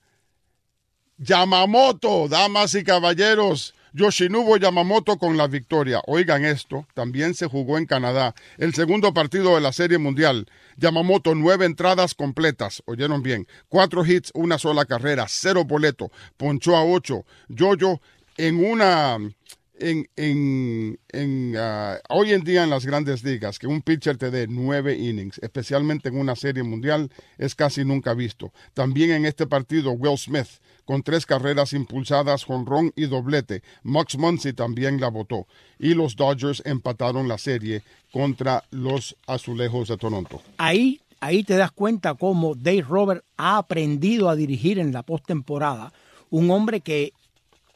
Yamamoto, damas y caballeros, Yoshinobu Yamamoto con la victoria. Oigan esto, también se jugó en Canadá. El segundo partido de la Serie Mundial. Yamamoto, 9 entradas completas. Oyeron bien. 4 hits, 1 sola carrera, 0 boleto. Ponchó a 8. Yoyo hoy en día en las Grandes Ligas, que un pitcher te dé 9 innings, especialmente en una Serie Mundial, es casi nunca visto. También en este partido, Will Smith, con 3 carreras impulsadas, jonrón y doblete. Max Muncy también la botó. Y los Dodgers empataron la serie contra los Azulejos de Toronto. Ahí te das cuenta cómo Dave Roberts ha aprendido a dirigir en la postemporada. Un hombre que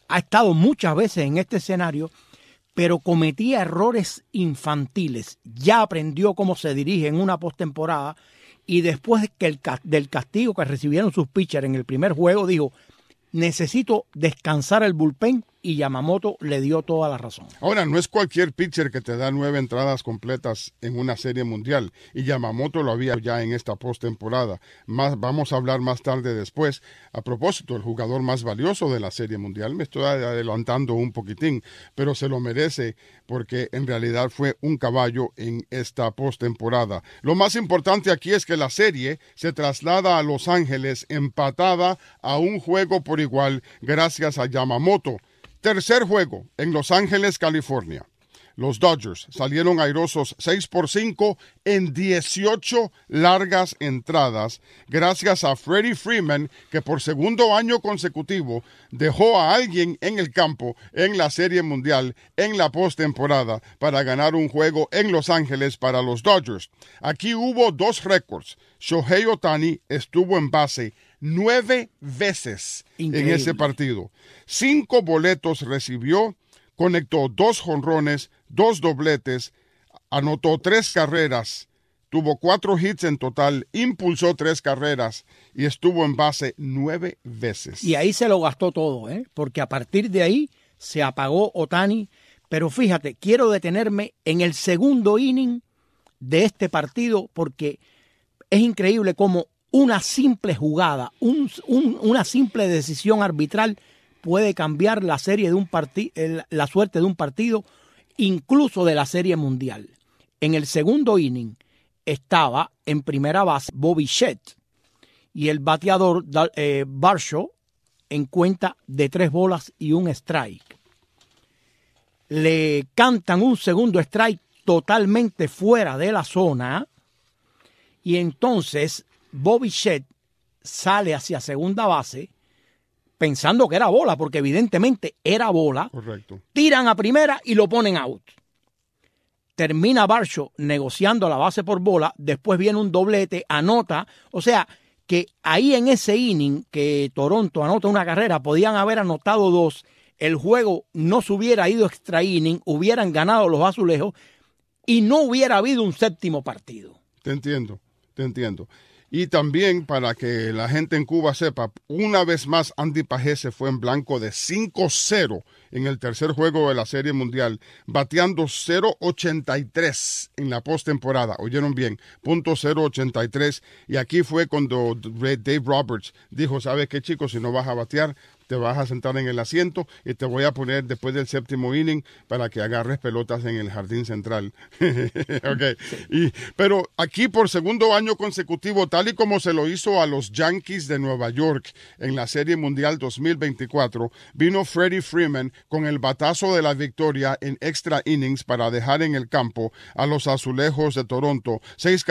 ha estado muchas veces en este escenario, pero cometía errores infantiles. Ya aprendió cómo se dirige en una postemporada y después del castigo que recibieron sus pitchers en el primer juego, dijo, necesito descansar el bullpen, y Yamamoto le dio toda la razón. Ahora, no es cualquier pitcher que te da 9 entradas completas en una serie mundial, y Yamamoto lo había ya en esta postemporada. Vamos a hablar más tarde después. A propósito, el jugador más valioso de la serie mundial, me estoy adelantando un poquitín, pero se lo merece porque en realidad fue un caballo en esta postemporada. Lo más importante aquí es que la serie se traslada a Los Ángeles empatada a un juego por igual gracias a Yamamoto. Tercer juego en Los Ángeles, California. Los Dodgers salieron airosos 6-5 en 18 largas entradas gracias a Freddie Freeman, que por segundo año consecutivo dejó a alguien en el campo en la Serie Mundial en la postemporada para ganar un juego en Los Ángeles para los Dodgers. Aquí hubo 2 récords. Shohei Ohtani estuvo en base 9 veces Increíble. en ese partido. 5 boletos recibió, conectó 2 jonrones, 2 dobletes, anotó 3 carreras, tuvo 4 hits en total, impulsó 3 carreras y estuvo en base 9 veces. Y ahí se lo gastó todo, porque a partir de ahí se apagó Ohtani. Pero fíjate, quiero detenerme en el segundo inning de este partido porque es increíble cómo una simple jugada, una simple decisión arbitral puede cambiar la serie de la suerte de un partido, incluso de la Serie Mundial. En el segundo inning estaba en primera base Bobby Shett y el bateador Barshaw en cuenta de 3 bolas y 1 strike. Le cantan un segundo strike totalmente fuera de la zona y entonces Bobby Shett sale hacia segunda base pensando que era bola, porque evidentemente era bola. Correcto. Tiran a primera y lo ponen out. Termina Barshaw negociando la base por bola, después viene un doblete, anota. O sea, que ahí en ese inning que Toronto anota una carrera, podían haber anotado 2, el juego no se hubiera ido extra inning, hubieran ganado los Azulejos y no hubiera habido un séptimo partido. Te entiendo. Y también, para que la gente en Cuba sepa, una vez más Andy Pajés se fue en blanco de 5-0 en el tercer juego de la Serie Mundial, bateando .083 en la postemporada. Oyeron bien, .083. Y aquí fue cuando Dave Roberts dijo, ¿sabes qué, chicos? Si no vas a batear, te vas a sentar en el asiento y te voy a poner después del séptimo inning para que agarres pelotas en el jardín central. Okay. Pero aquí por segundo año consecutivo, tal y como se lo hizo a los Yankees de Nueva York en la Serie Mundial 2024, vino Freddie Freeman con el batazo de la victoria en extra innings para dejar en el campo a los Azulejos de Toronto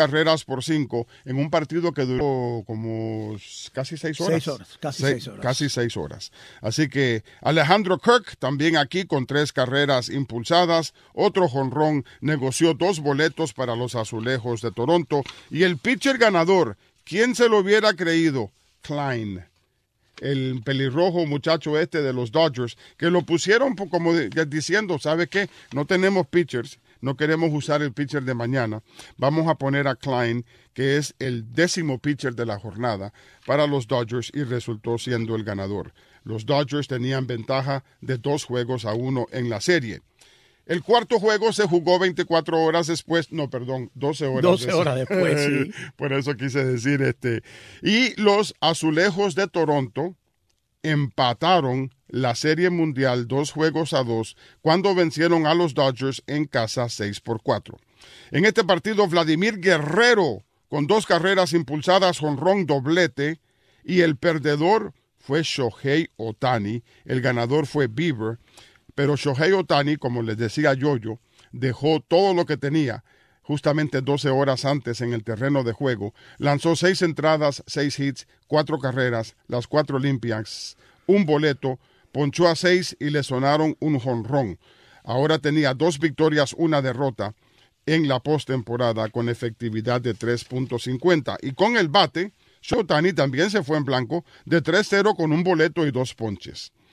6-5 en un partido que duró como casi 6 horas. 6 horas, casi 6 horas. Casi 6 horas. Así que Alejandro Kirk también aquí con 3 carreras impulsadas, otro jonrón, negoció 2 boletos para los Azulejos de Toronto y el pitcher ganador, ¿quién se lo hubiera creído? Klein, el pelirrojo muchacho de los Dodgers, que lo pusieron como diciendo, ¿sabe qué? No tenemos pitchers, no queremos usar el pitcher de mañana, vamos a poner a Klein, que es el 10º pitcher de la jornada para los Dodgers y resultó siendo el ganador. Los Dodgers tenían ventaja de 2-1 en la serie. El cuarto juego se jugó 24 horas después, 12 horas. 12 horas después, sí. Por eso quise decir Y los Azulejos de Toronto empataron la Serie Mundial 2-2 cuando vencieron a los Dodgers en casa 6-4. En este partido, Vladimir Guerrero, con 2 carreras impulsadas, jonrón, doblete, y el perdedor fue Shohei Ohtani, el ganador fue Bieber, pero Shohei Ohtani, como les decía Yoyo, dejó todo lo que tenía justamente 12 horas antes en el terreno de juego, lanzó 6 entradas, 6 hits, 4 carreras, las 4 limpias, un boleto, ponchó a 6 y le sonaron un jonrón. Ahora tenía 2 victorias, 1 derrota en la postemporada con efectividad de 3.50 y con el bate, Shohei Ohtani también se fue en blanco de 3-0 con un boleto y 2 ponches.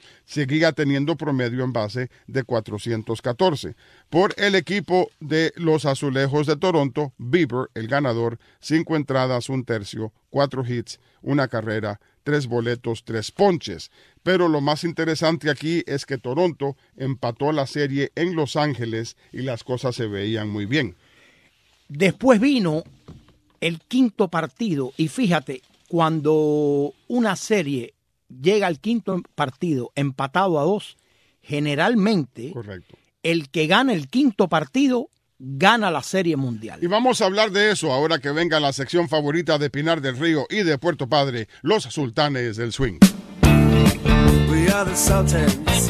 seguía teniendo promedio en base de 414. Por el equipo de los Azulejos de Toronto, Bieber, el ganador, 5 entradas, 1/3, 4 hits, 1 carrera, 3 boletos, 3 ponches. Pero lo más interesante aquí es que Toronto empató la serie en Los Ángeles y las cosas se veían muy bien. Después vino el quinto partido y fíjate, cuando una serie llega al quinto partido empatado a 2, generalmente Correcto. el que gana el quinto partido gana la Serie Mundial. Y vamos a hablar de eso ahora que venga la sección favorita de Pinar del Río y de Puerto Padre, los Sultanes del Swing. We are the Sultans.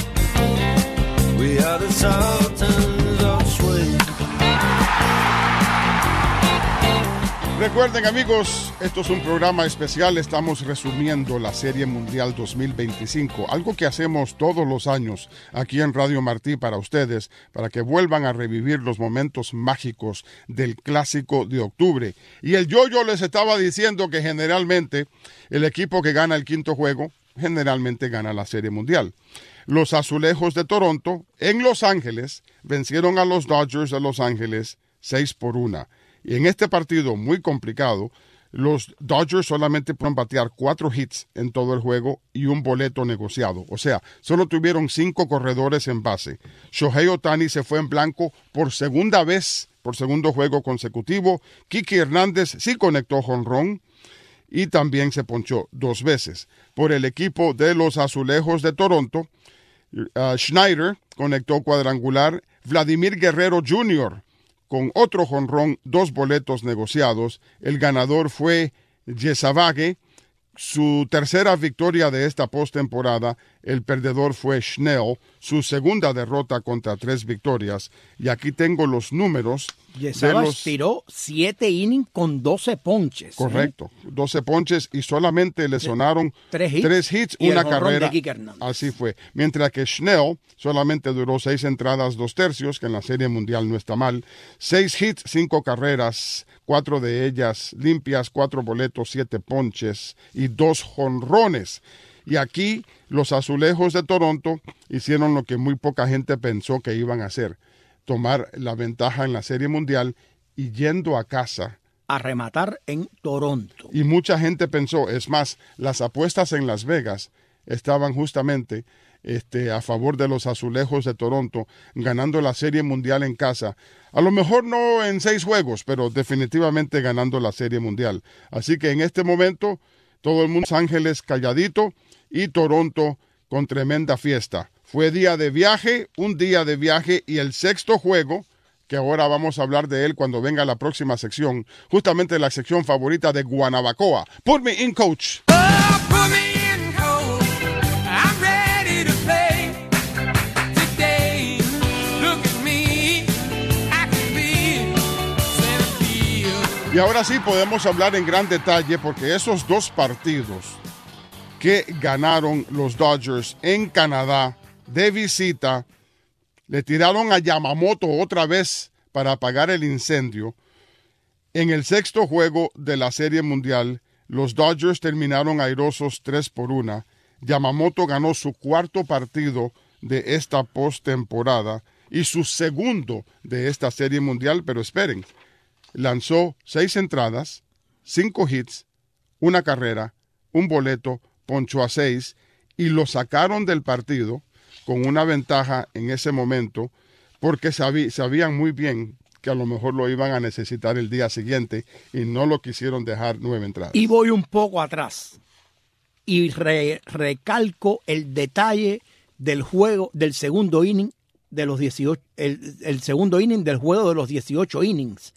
We are the Sultans of Swing. Recuerden, amigos, esto es un programa especial. Estamos resumiendo la Serie Mundial 2025, algo que hacemos todos los años aquí en Radio Martí para ustedes, para que vuelvan a revivir los momentos mágicos del Clásico de octubre. Y el yo les estaba diciendo que generalmente el equipo que gana el quinto juego generalmente gana la Serie Mundial. Los Azulejos de Toronto en Los Ángeles vencieron a los Dodgers de Los Ángeles 6-1. Y en este partido muy complicado, los Dodgers solamente pudieron batear 4 hits en todo el juego y un boleto negociado. O sea, solo tuvieron 5 corredores en base. Shohei Ohtani se fue en blanco por segunda vez, por segundo juego consecutivo. Kiki Hernández sí conectó jonrón y también se ponchó 2 veces. Por el equipo de los Azulejos de Toronto, Schneider conectó cuadrangular. Vladimir Guerrero Jr., con otro jonrón, 2 boletos negociados. El ganador fue Yesavage, su tercera victoria de esta postemporada. El perdedor fue Schnell, su segunda derrota contra 3 victorias. Y aquí tengo los números. Yesavage tiró 7 innings con 12 ponches. Correcto, 12 ponches y solamente le sonaron 3 hits, y una el jonrón carrera. de Kike Hernández. Así fue. Mientras que Schnell solamente duró 6 entradas, 2/3, que en la Serie Mundial no está mal. 6 hits, 5 carreras, 4 de ellas limpias, 4 boletos, 7 ponches y 2 jonrones. Y aquí los Azulejos de Toronto hicieron lo que muy poca gente pensó que iban a hacer: tomar la ventaja en la Serie Mundial y yendo a casa a rematar en Toronto. Y mucha gente pensó, es más, las apuestas en Las Vegas estaban justamente a favor de los Azulejos de Toronto, ganando la Serie Mundial en casa. A lo mejor no en 6 juegos, pero definitivamente ganando la Serie Mundial. Así que en este momento, todo el mundo, Los Ángeles calladito y Toronto con tremenda fiesta. Fue día de viaje, un día de viaje, y el sexto juego, que ahora vamos a hablar de él cuando venga la próxima sección, justamente la sección favorita de Guanabacoa. Put me in, coach. Oh, put me in, coach. I'm ready to play today. Look at me, I can be center field. Y ahora sí podemos hablar en gran detalle, porque esos 2 partidos que ganaron los Dodgers en Canadá de visita, le tiraron a Yamamoto otra vez para apagar el incendio. En el sexto juego de la Serie Mundial, los Dodgers terminaron airosos 3-1. Yamamoto ganó su 4º partido de esta postemporada y su segundo de esta Serie Mundial, pero esperen, lanzó 6 entradas, 5 hits, 1 carrera, 1 boleto, ponchó a 6 y lo sacaron del partido con una ventaja en ese momento, porque sabían muy bien que a lo mejor lo iban a necesitar el día siguiente y no lo quisieron dejar 9 entradas. Y voy un poco atrás y recalco el detalle del juego del segundo inning de los 18, el segundo inning del juego de los 18 innings.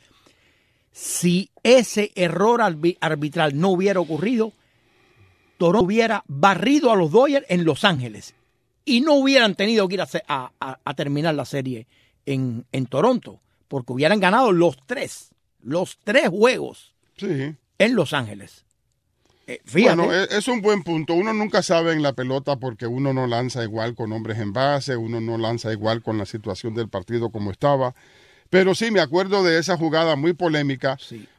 Si ese error arbitral no hubiera ocurrido, Toronto hubiera barrido a los Dodgers en Los Ángeles y no hubieran tenido que ir a terminar la serie en Toronto, porque hubieran ganado los tres juegos Sí. en Los Ángeles. Fíjate. Bueno, es un buen punto. Uno nunca sabe en la pelota porque uno no lanza igual con hombres en base, uno no lanza igual con la situación del partido como estaba. Pero sí, me acuerdo de esa jugada muy polémica, Sí.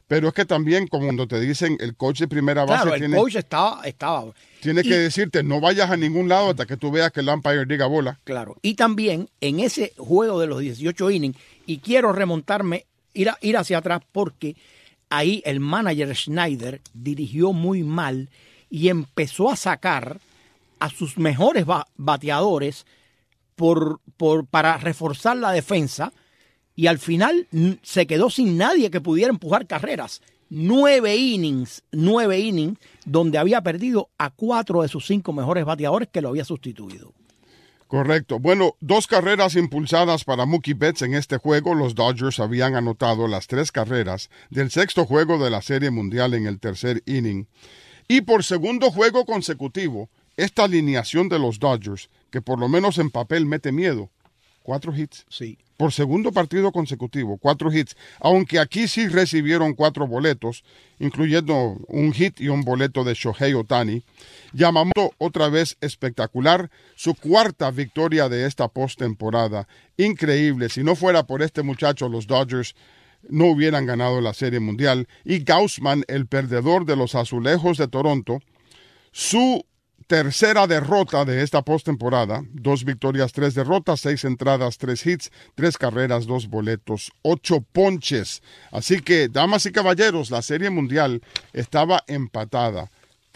Pero es que también, como cuando te dicen, el coach de primera base Claro, el coach estaba. tiene Y- que decirte, no vayas a ningún lado hasta que tú veas que el umpire diga bola. Claro. Y también en ese juego de los 18 innings, y quiero remontarme, ir hacia atrás, porque ahí el manager Schneider dirigió muy mal y empezó a sacar a sus mejores bateadores para reforzar la defensa, y al final se quedó sin nadie que pudiera empujar carreras. 9 innings, donde había perdido a 4 de sus 5 mejores bateadores que lo había sustituido. Correcto. Bueno, 2 carreras impulsadas para Mookie Betts en este juego. Los Dodgers habían anotado las 3 carreras del 6º juego de la Serie Mundial en el tercer inning. Y por segundo juego consecutivo, esta alineación de los Dodgers, que por lo menos en papel mete miedo, 4 hits. Sí. Por segundo partido consecutivo, 4 hits. Aunque aquí sí recibieron 4 boletos, incluyendo un hit y un boleto de Shohei Ohtani. Yamamoto otra vez espectacular, su 4ª victoria de esta postemporada. Increíble, si no fuera por este muchacho, los Dodgers no hubieran ganado la Serie Mundial. Y Gausman, el perdedor de los Azulejos de Toronto, su tercera derrota de esta postemporada, 2 victorias, 3 derrotas, 6 entradas, 3 hits, 3 carreras, 2 boletos, 8 ponches. Así que, damas y caballeros, la Serie Mundial estaba empatada.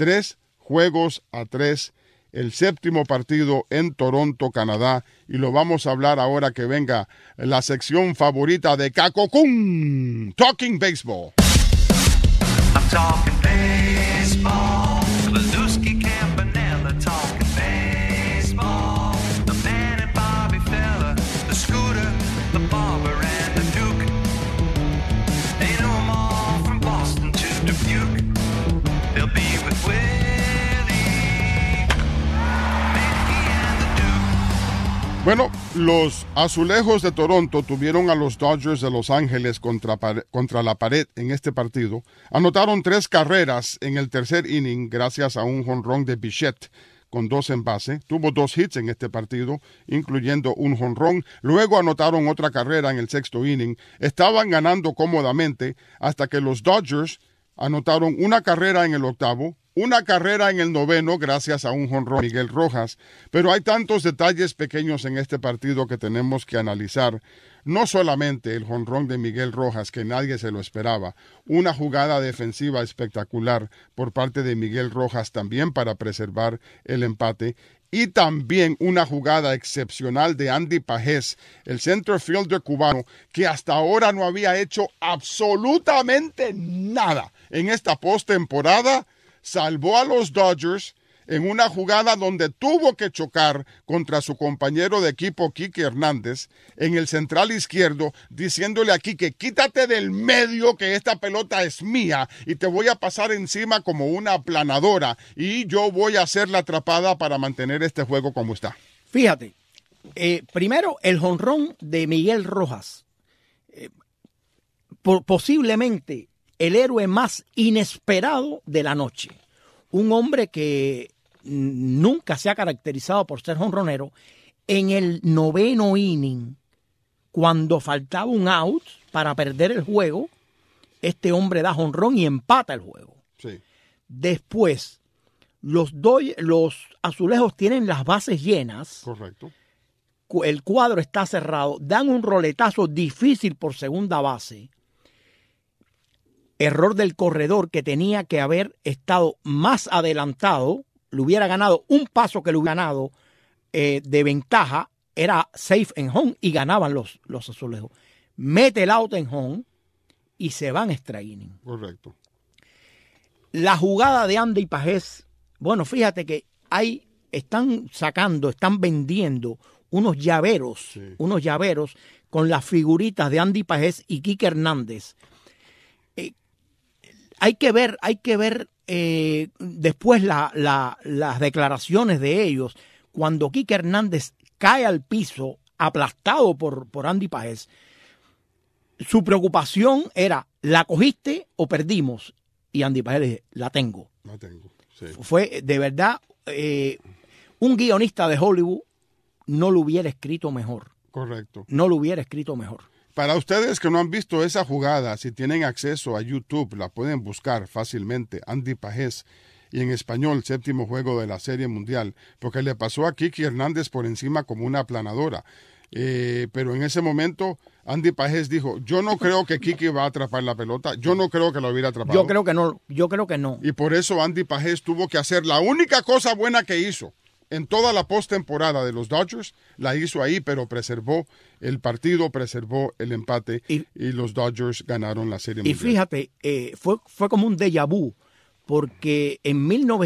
3-3, el 7º partido en Toronto, Canadá, y lo vamos a hablar ahora que venga la sección favorita de Cacocún, Talking Baseball. I'm talking baseball. Leduski Campanella talking baseball. The man and Bobby Fella, the Scooter, the Barber, and the Duke. They know 'em all from Boston to Dubuque. They'll be with Willie, Mickey, and the Duke. Bueno, los Azulejos de Toronto tuvieron a los Dodgers de Los Ángeles contra la pared en este partido. Anotaron 3 carreras en el tercer inning gracias a un jonrón de Bichette con 2 en base. Tuvo 2 hits en este partido, incluyendo un jonrón. Luego anotaron otra carrera en el 6º inning. Estaban ganando cómodamente hasta que los Dodgers anotaron una carrera en el 8º, una carrera en el 9º gracias a un jonrón de Miguel Rojas. Pero hay tantos detalles pequeños en este partido que tenemos que analizar. No solamente el jonrón de Miguel Rojas, que nadie se lo esperaba, una jugada defensiva espectacular por parte de Miguel Rojas también para preservar el empate, y también una jugada excepcional de Andy Pajés, el center fielder cubano, que hasta ahora no había hecho absolutamente nada en esta postemporada. Salvó a los Dodgers en una jugada donde tuvo que chocar contra su compañero de equipo Kike Hernández en el central izquierdo, diciéndole a Kike, quítate del medio que esta pelota es mía y te voy a pasar encima como una aplanadora y yo voy a hacer la atrapada para mantener este juego como está. Fíjate, primero el jonrón de Miguel Rojas, posiblemente el héroe más inesperado de la noche. Un hombre que nunca se ha caracterizado por ser jonronero. En el 9º inning, cuando faltaba un out para perder el juego, este hombre da jonrón y empata el juego. Sí. Después, los Azulejos tienen las bases llenas. Correcto. El cuadro está cerrado. Dan un roletazo difícil por segunda base. Error del corredor, que tenía que haber estado más adelantado, le hubiera ganado un paso que le hubiera ganado de ventaja, era safe en home y ganaban los Azulejos. Mete el out en home y se van extra inning. Correcto. La jugada de Andy Pajés, bueno, fíjate que están vendiendo unos llaveros con las figuritas de Andy Pajés y Kike Hernández. Hay que ver después las declaraciones de ellos. Cuando Kike Hernández cae al piso aplastado por Andy Pajés, su preocupación era, ¿la cogiste o perdimos? Y Andy Pajés le dice, la tengo. La tengo, sí. Fue de verdad, un guionista de Hollywood no lo hubiera escrito mejor. Correcto. No lo hubiera escrito mejor. Para ustedes que no han visto esa jugada, si tienen acceso a YouTube, la pueden buscar fácilmente, Andy Pajés, y en español, séptimo juego de la Serie Mundial, porque le pasó a Kiki Hernández por encima como una aplanadora. Pero en ese momento, Andy Pajés dijo, yo no creo que Kiki va a atrapar la pelota, yo no creo que lo hubiera atrapado. Yo creo que no. Y por eso Andy Pajés tuvo que hacer la única cosa buena que hizo en toda la postemporada de los Dodgers, la hizo ahí, pero preservó el partido, preservó el empate y los Dodgers ganaron la Serie Mundial. Y fíjate, fue como un déjà vu, porque en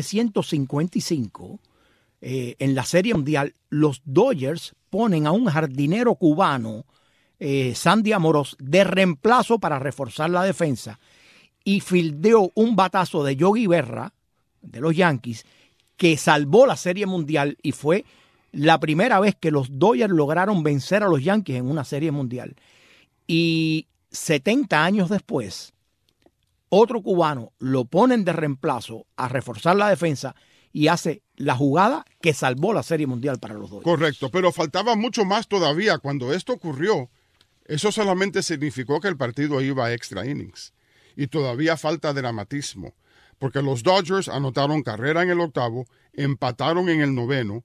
1955, en la Serie Mundial, los Dodgers ponen a un jardinero cubano, Sandy Amorós, de reemplazo para reforzar la defensa, y fildeó un batazo de Yogi Berra, de los Yankees, que salvó la Serie Mundial y fue la primera vez que los Dodgers lograron vencer a los Yankees en una Serie Mundial. Y 70 años después, otro cubano lo ponen de reemplazo a reforzar la defensa y hace la jugada que salvó la Serie Mundial para los Dodgers. Correcto, pero faltaba mucho más todavía. Cuando esto ocurrió, eso solamente significó que el partido iba a extra innings. Y todavía falta dramatismo, porque los Dodgers anotaron carrera en el octavo, empataron en el noveno.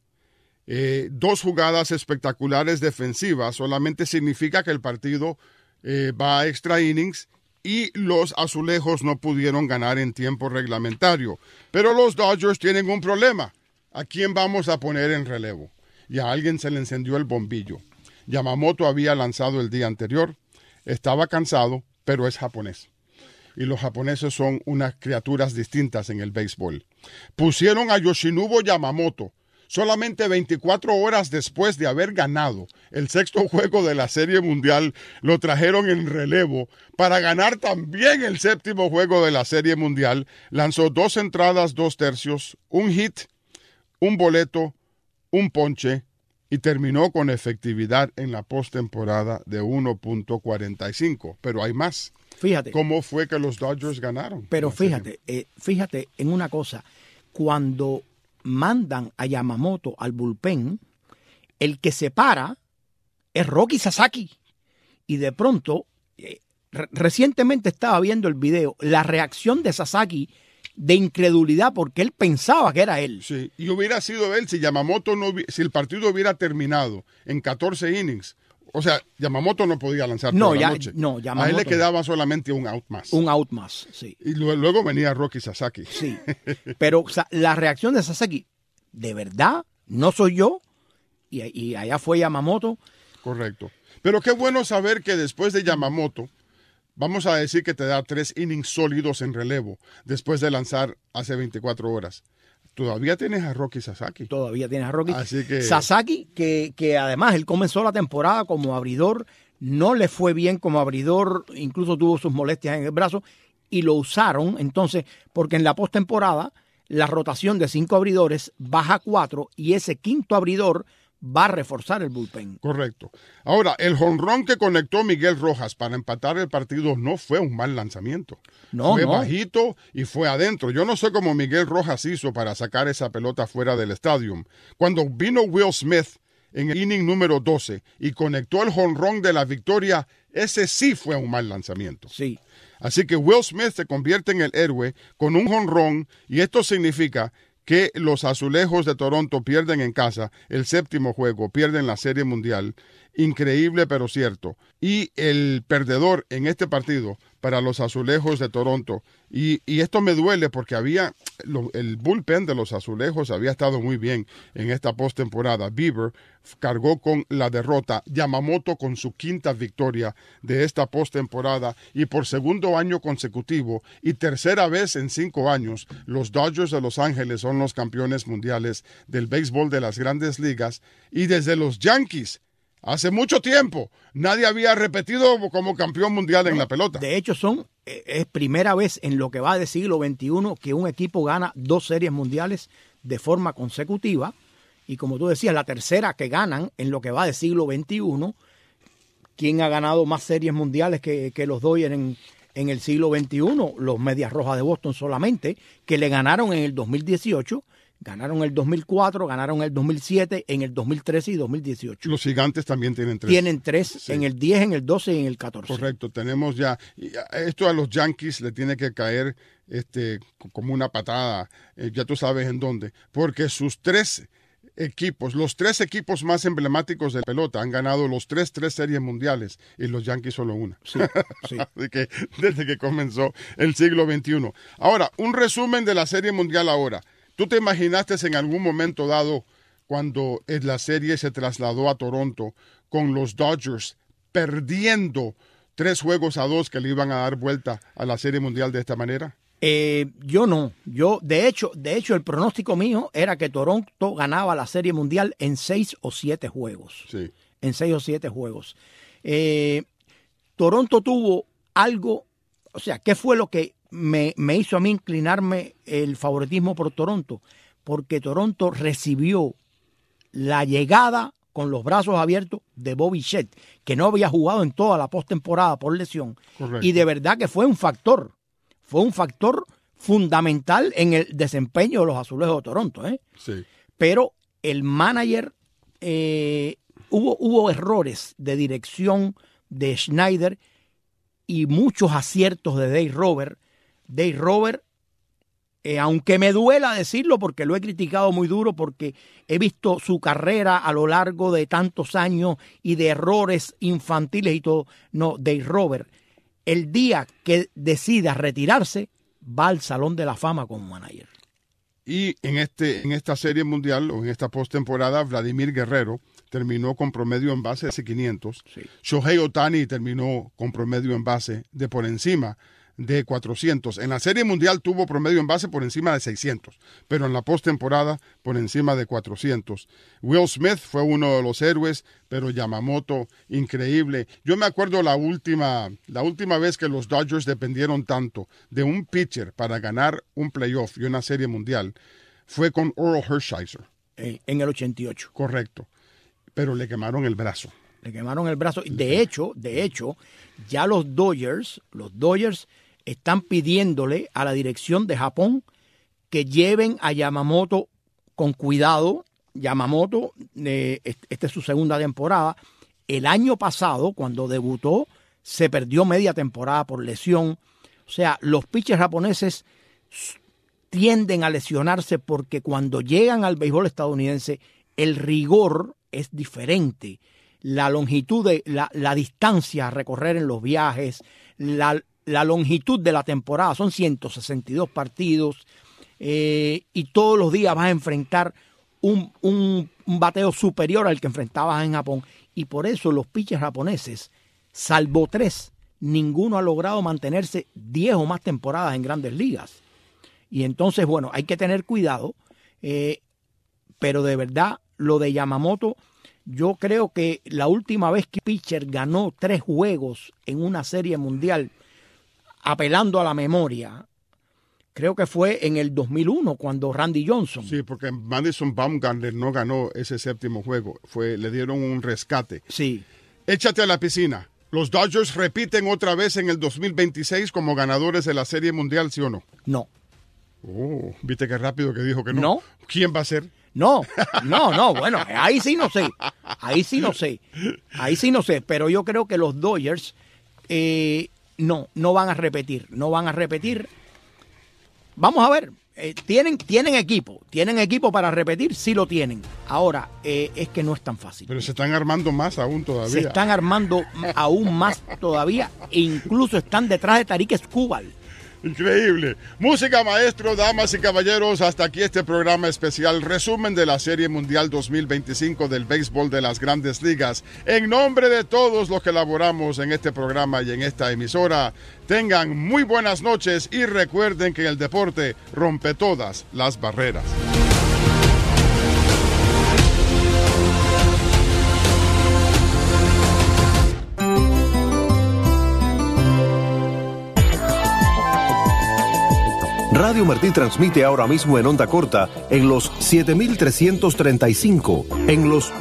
2 jugadas espectaculares defensivas solamente significa que el partido va a extra innings y los azulejos no pudieron ganar en tiempo reglamentario. Pero los Dodgers tienen un problema. ¿A quién vamos a poner en relevo? Y a alguien se le encendió el bombillo. Yamamoto había lanzado el día anterior, estaba cansado, pero es japonés. Y los japoneses son unas criaturas distintas en el béisbol. Pusieron a Yoshinobu Yamamoto solamente 24 horas después de haber ganado el 6º juego de la Serie Mundial, lo trajeron en relevo para ganar también el 7º juego de la Serie Mundial. Lanzó 2 entradas, 2 tercios, un hit, un boleto, un ponche y terminó con efectividad en la postemporada de 1.45. Pero hay más. Fíjate. ¿Cómo fue que los Dodgers ganaron? Pero fíjate en una cosa. Cuando mandan a Yamamoto al bullpen, el que se para es Roki Sasaki. Y de pronto, recientemente estaba viendo el video, la reacción de Sasaki de incredulidad porque él pensaba que era él. Sí, y hubiera sido él si Yamamoto si el partido hubiera terminado en 14 innings. O sea, Yamamoto no podía lanzar toda la noche. Yamamoto, a él le quedaba solamente un out más. Un out más, sí. Y luego venía Roki Sasaki. Sí, pero la reacción de Sasaki, ¿de verdad? ¿No soy yo? Y allá fue Yamamoto. Correcto. Pero qué bueno saber que después de Yamamoto, vamos a decir que te da 3 innings sólidos en relevo después de lanzar hace 24 horas. Todavía tienes a Roki Sasaki. Todavía tienes a Roki. Así que... Sasaki, que además él comenzó la temporada como abridor, no le fue bien como abridor, incluso tuvo sus molestias en el brazo, y lo usaron entonces, porque en la postemporada la rotación de 5 abridores baja a 4 y ese 5º abridor va a reforzar el bullpen. Correcto. Ahora, el jonrón que conectó Miguel Rojas para empatar el partido no fue un mal lanzamiento. Fue bajito y fue adentro. Yo no sé cómo Miguel Rojas hizo para sacar esa pelota fuera del estadio. Cuando vino Will Smith en el inning número 12 y conectó el jonrón de la victoria, ese sí fue un mal lanzamiento. Sí. Así que Will Smith se convierte en el héroe con un jonrón y esto significa que los azulejos de Toronto pierden en casa el 7º juego, pierden la Serie Mundial. Increíble pero cierto. Y el perdedor en este partido para los azulejos de Toronto, y esto me duele porque el bullpen de los azulejos había estado muy bien en esta postemporada. Bieber cargó con la derrota, Yamamoto con su 5ª victoria de esta postemporada y por 2º año consecutivo y 3ª vez en 5 años, los Dodgers de Los Ángeles son los campeones mundiales del béisbol de las Grandes Ligas y desde los Yankees. Hace mucho tiempo nadie había repetido como campeón mundial en la pelota. De hecho, es primera vez en lo que va del siglo XXI que un equipo gana 2 series mundiales de forma consecutiva. Y como tú decías, la tercera que ganan en lo que va del siglo XXI. ¿Quién ha ganado más series mundiales que los Dodgers en el siglo XXI? Los Medias Rojas de Boston solamente, que le ganaron en el 2018, Ganaron el 2004, ganaron el 2007, en el 2013 y 2018. Los Gigantes también tienen 3. Tienen 3 Sí. en el 10, en el 12 y en el 14. Correcto, tenemos ya. Esto a los Yankees le tiene que caer como una patada, ya tú sabes en dónde, porque sus 3 equipos, los 3 equipos más emblemáticos de pelota han ganado los 3 series mundiales y los Yankees solo una. Sí, sí. Así que desde que comenzó el siglo XXI. Ahora, un resumen de la Serie Mundial ahora. ¿Tú te imaginaste en algún momento dado cuando la serie se trasladó a Toronto con los Dodgers perdiendo 3-2 que le iban a dar vuelta a la Serie Mundial de esta manera? Yo no. Yo, de hecho, el pronóstico mío era que Toronto ganaba la Serie Mundial en 6 o 7 juegos. Sí. En 6 o 7 juegos. Toronto tuvo algo, o sea, ¿qué fue lo que me hizo a mí inclinarme el favoritismo por Toronto? Porque Toronto recibió la llegada con los brazos abiertos de Bo Bichette, que no había jugado en toda la postemporada por lesión. Correcto. Y de verdad que fue un factor fundamental en el desempeño de los Azulejos de Toronto. Sí. Pero el manager, hubo errores de dirección de Schneider y muchos aciertos de Dave Roberts. Dave Roberts, aunque me duela decirlo porque lo he criticado muy duro, porque he visto su carrera a lo largo de tantos años y de errores infantiles y todo. No, Dave Roberts, el día que decida retirarse, va al Salón de la Fama como manager. Y en esta Serie Mundial o en esta postemporada, Vladimir Guerrero terminó con promedio en base de 500. Sí. Shohei Ohtani terminó con promedio en base de por encima de 400. En la Serie Mundial tuvo promedio en base por encima de 600, pero en la postemporada por encima de 400. Will Smith fue uno de los héroes, pero Yamamoto, increíble. Yo me acuerdo la última vez que los Dodgers dependieron tanto de un pitcher para ganar un playoff y una Serie Mundial, fue con Orel Hershiser. En el 88. Correcto. Pero le quemaron el brazo. Le quemaron el brazo. De hecho, ya los Dodgers están pidiéndole a la dirección de Japón que lleven a Yamamoto con cuidado. Yamamoto, esta es su segunda temporada. El año pasado, cuando debutó, se perdió media temporada por lesión. O sea, los pitchers japoneses tienden a lesionarse porque cuando llegan al béisbol estadounidense, el rigor es diferente. La longitud la distancia a recorrer en los viajes, la longitud de la temporada, son 162 partidos, y todos los días vas a enfrentar un bateo superior al que enfrentabas en Japón. Y por eso los pitchers japoneses, salvo 3, ninguno ha logrado mantenerse 10 o más temporadas en Grandes Ligas. Y entonces, bueno, hay que tener cuidado, pero de verdad, lo de Yamamoto, yo creo que la última vez que pitcher ganó 3 juegos en una serie mundial, apelando a la memoria, creo que fue en el 2001, cuando Randy Johnson. Sí, porque Madison Bumgarner no ganó ese 7º juego. Le dieron un rescate. Sí. Échate a la piscina. ¿Los Dodgers repiten otra vez en el 2026 como ganadores de la Serie Mundial, sí o no? No. Oh, ¿viste qué rápido que dijo que no? No. ¿Quién va a ser? No, bueno, ahí sí no sé, pero yo creo que los Dodgers no van a repetir. Vamos a ver, tienen equipo para repetir, sí lo tienen. Ahora, es que no es tan fácil. Pero se están armando más aún todavía. Se están armando aún más todavía, e incluso están detrás de Tarik Skubal. Increíble. Música, maestro, damas y caballeros. Hasta aquí este programa especial, resumen de la Serie Mundial 2025 del béisbol de las Grandes Ligas. En nombre de todos los que laboramos en este programa y en esta emisora, tengan muy buenas noches y recuerden que el deporte rompe todas las barreras. Radio Martí transmite ahora mismo en onda corta en los 7.335, en los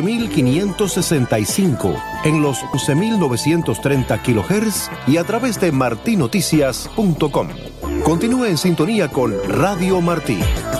9.565, en los 11.930 kHz y a través de martinoticias.com. Continúe en sintonía con Radio Martí.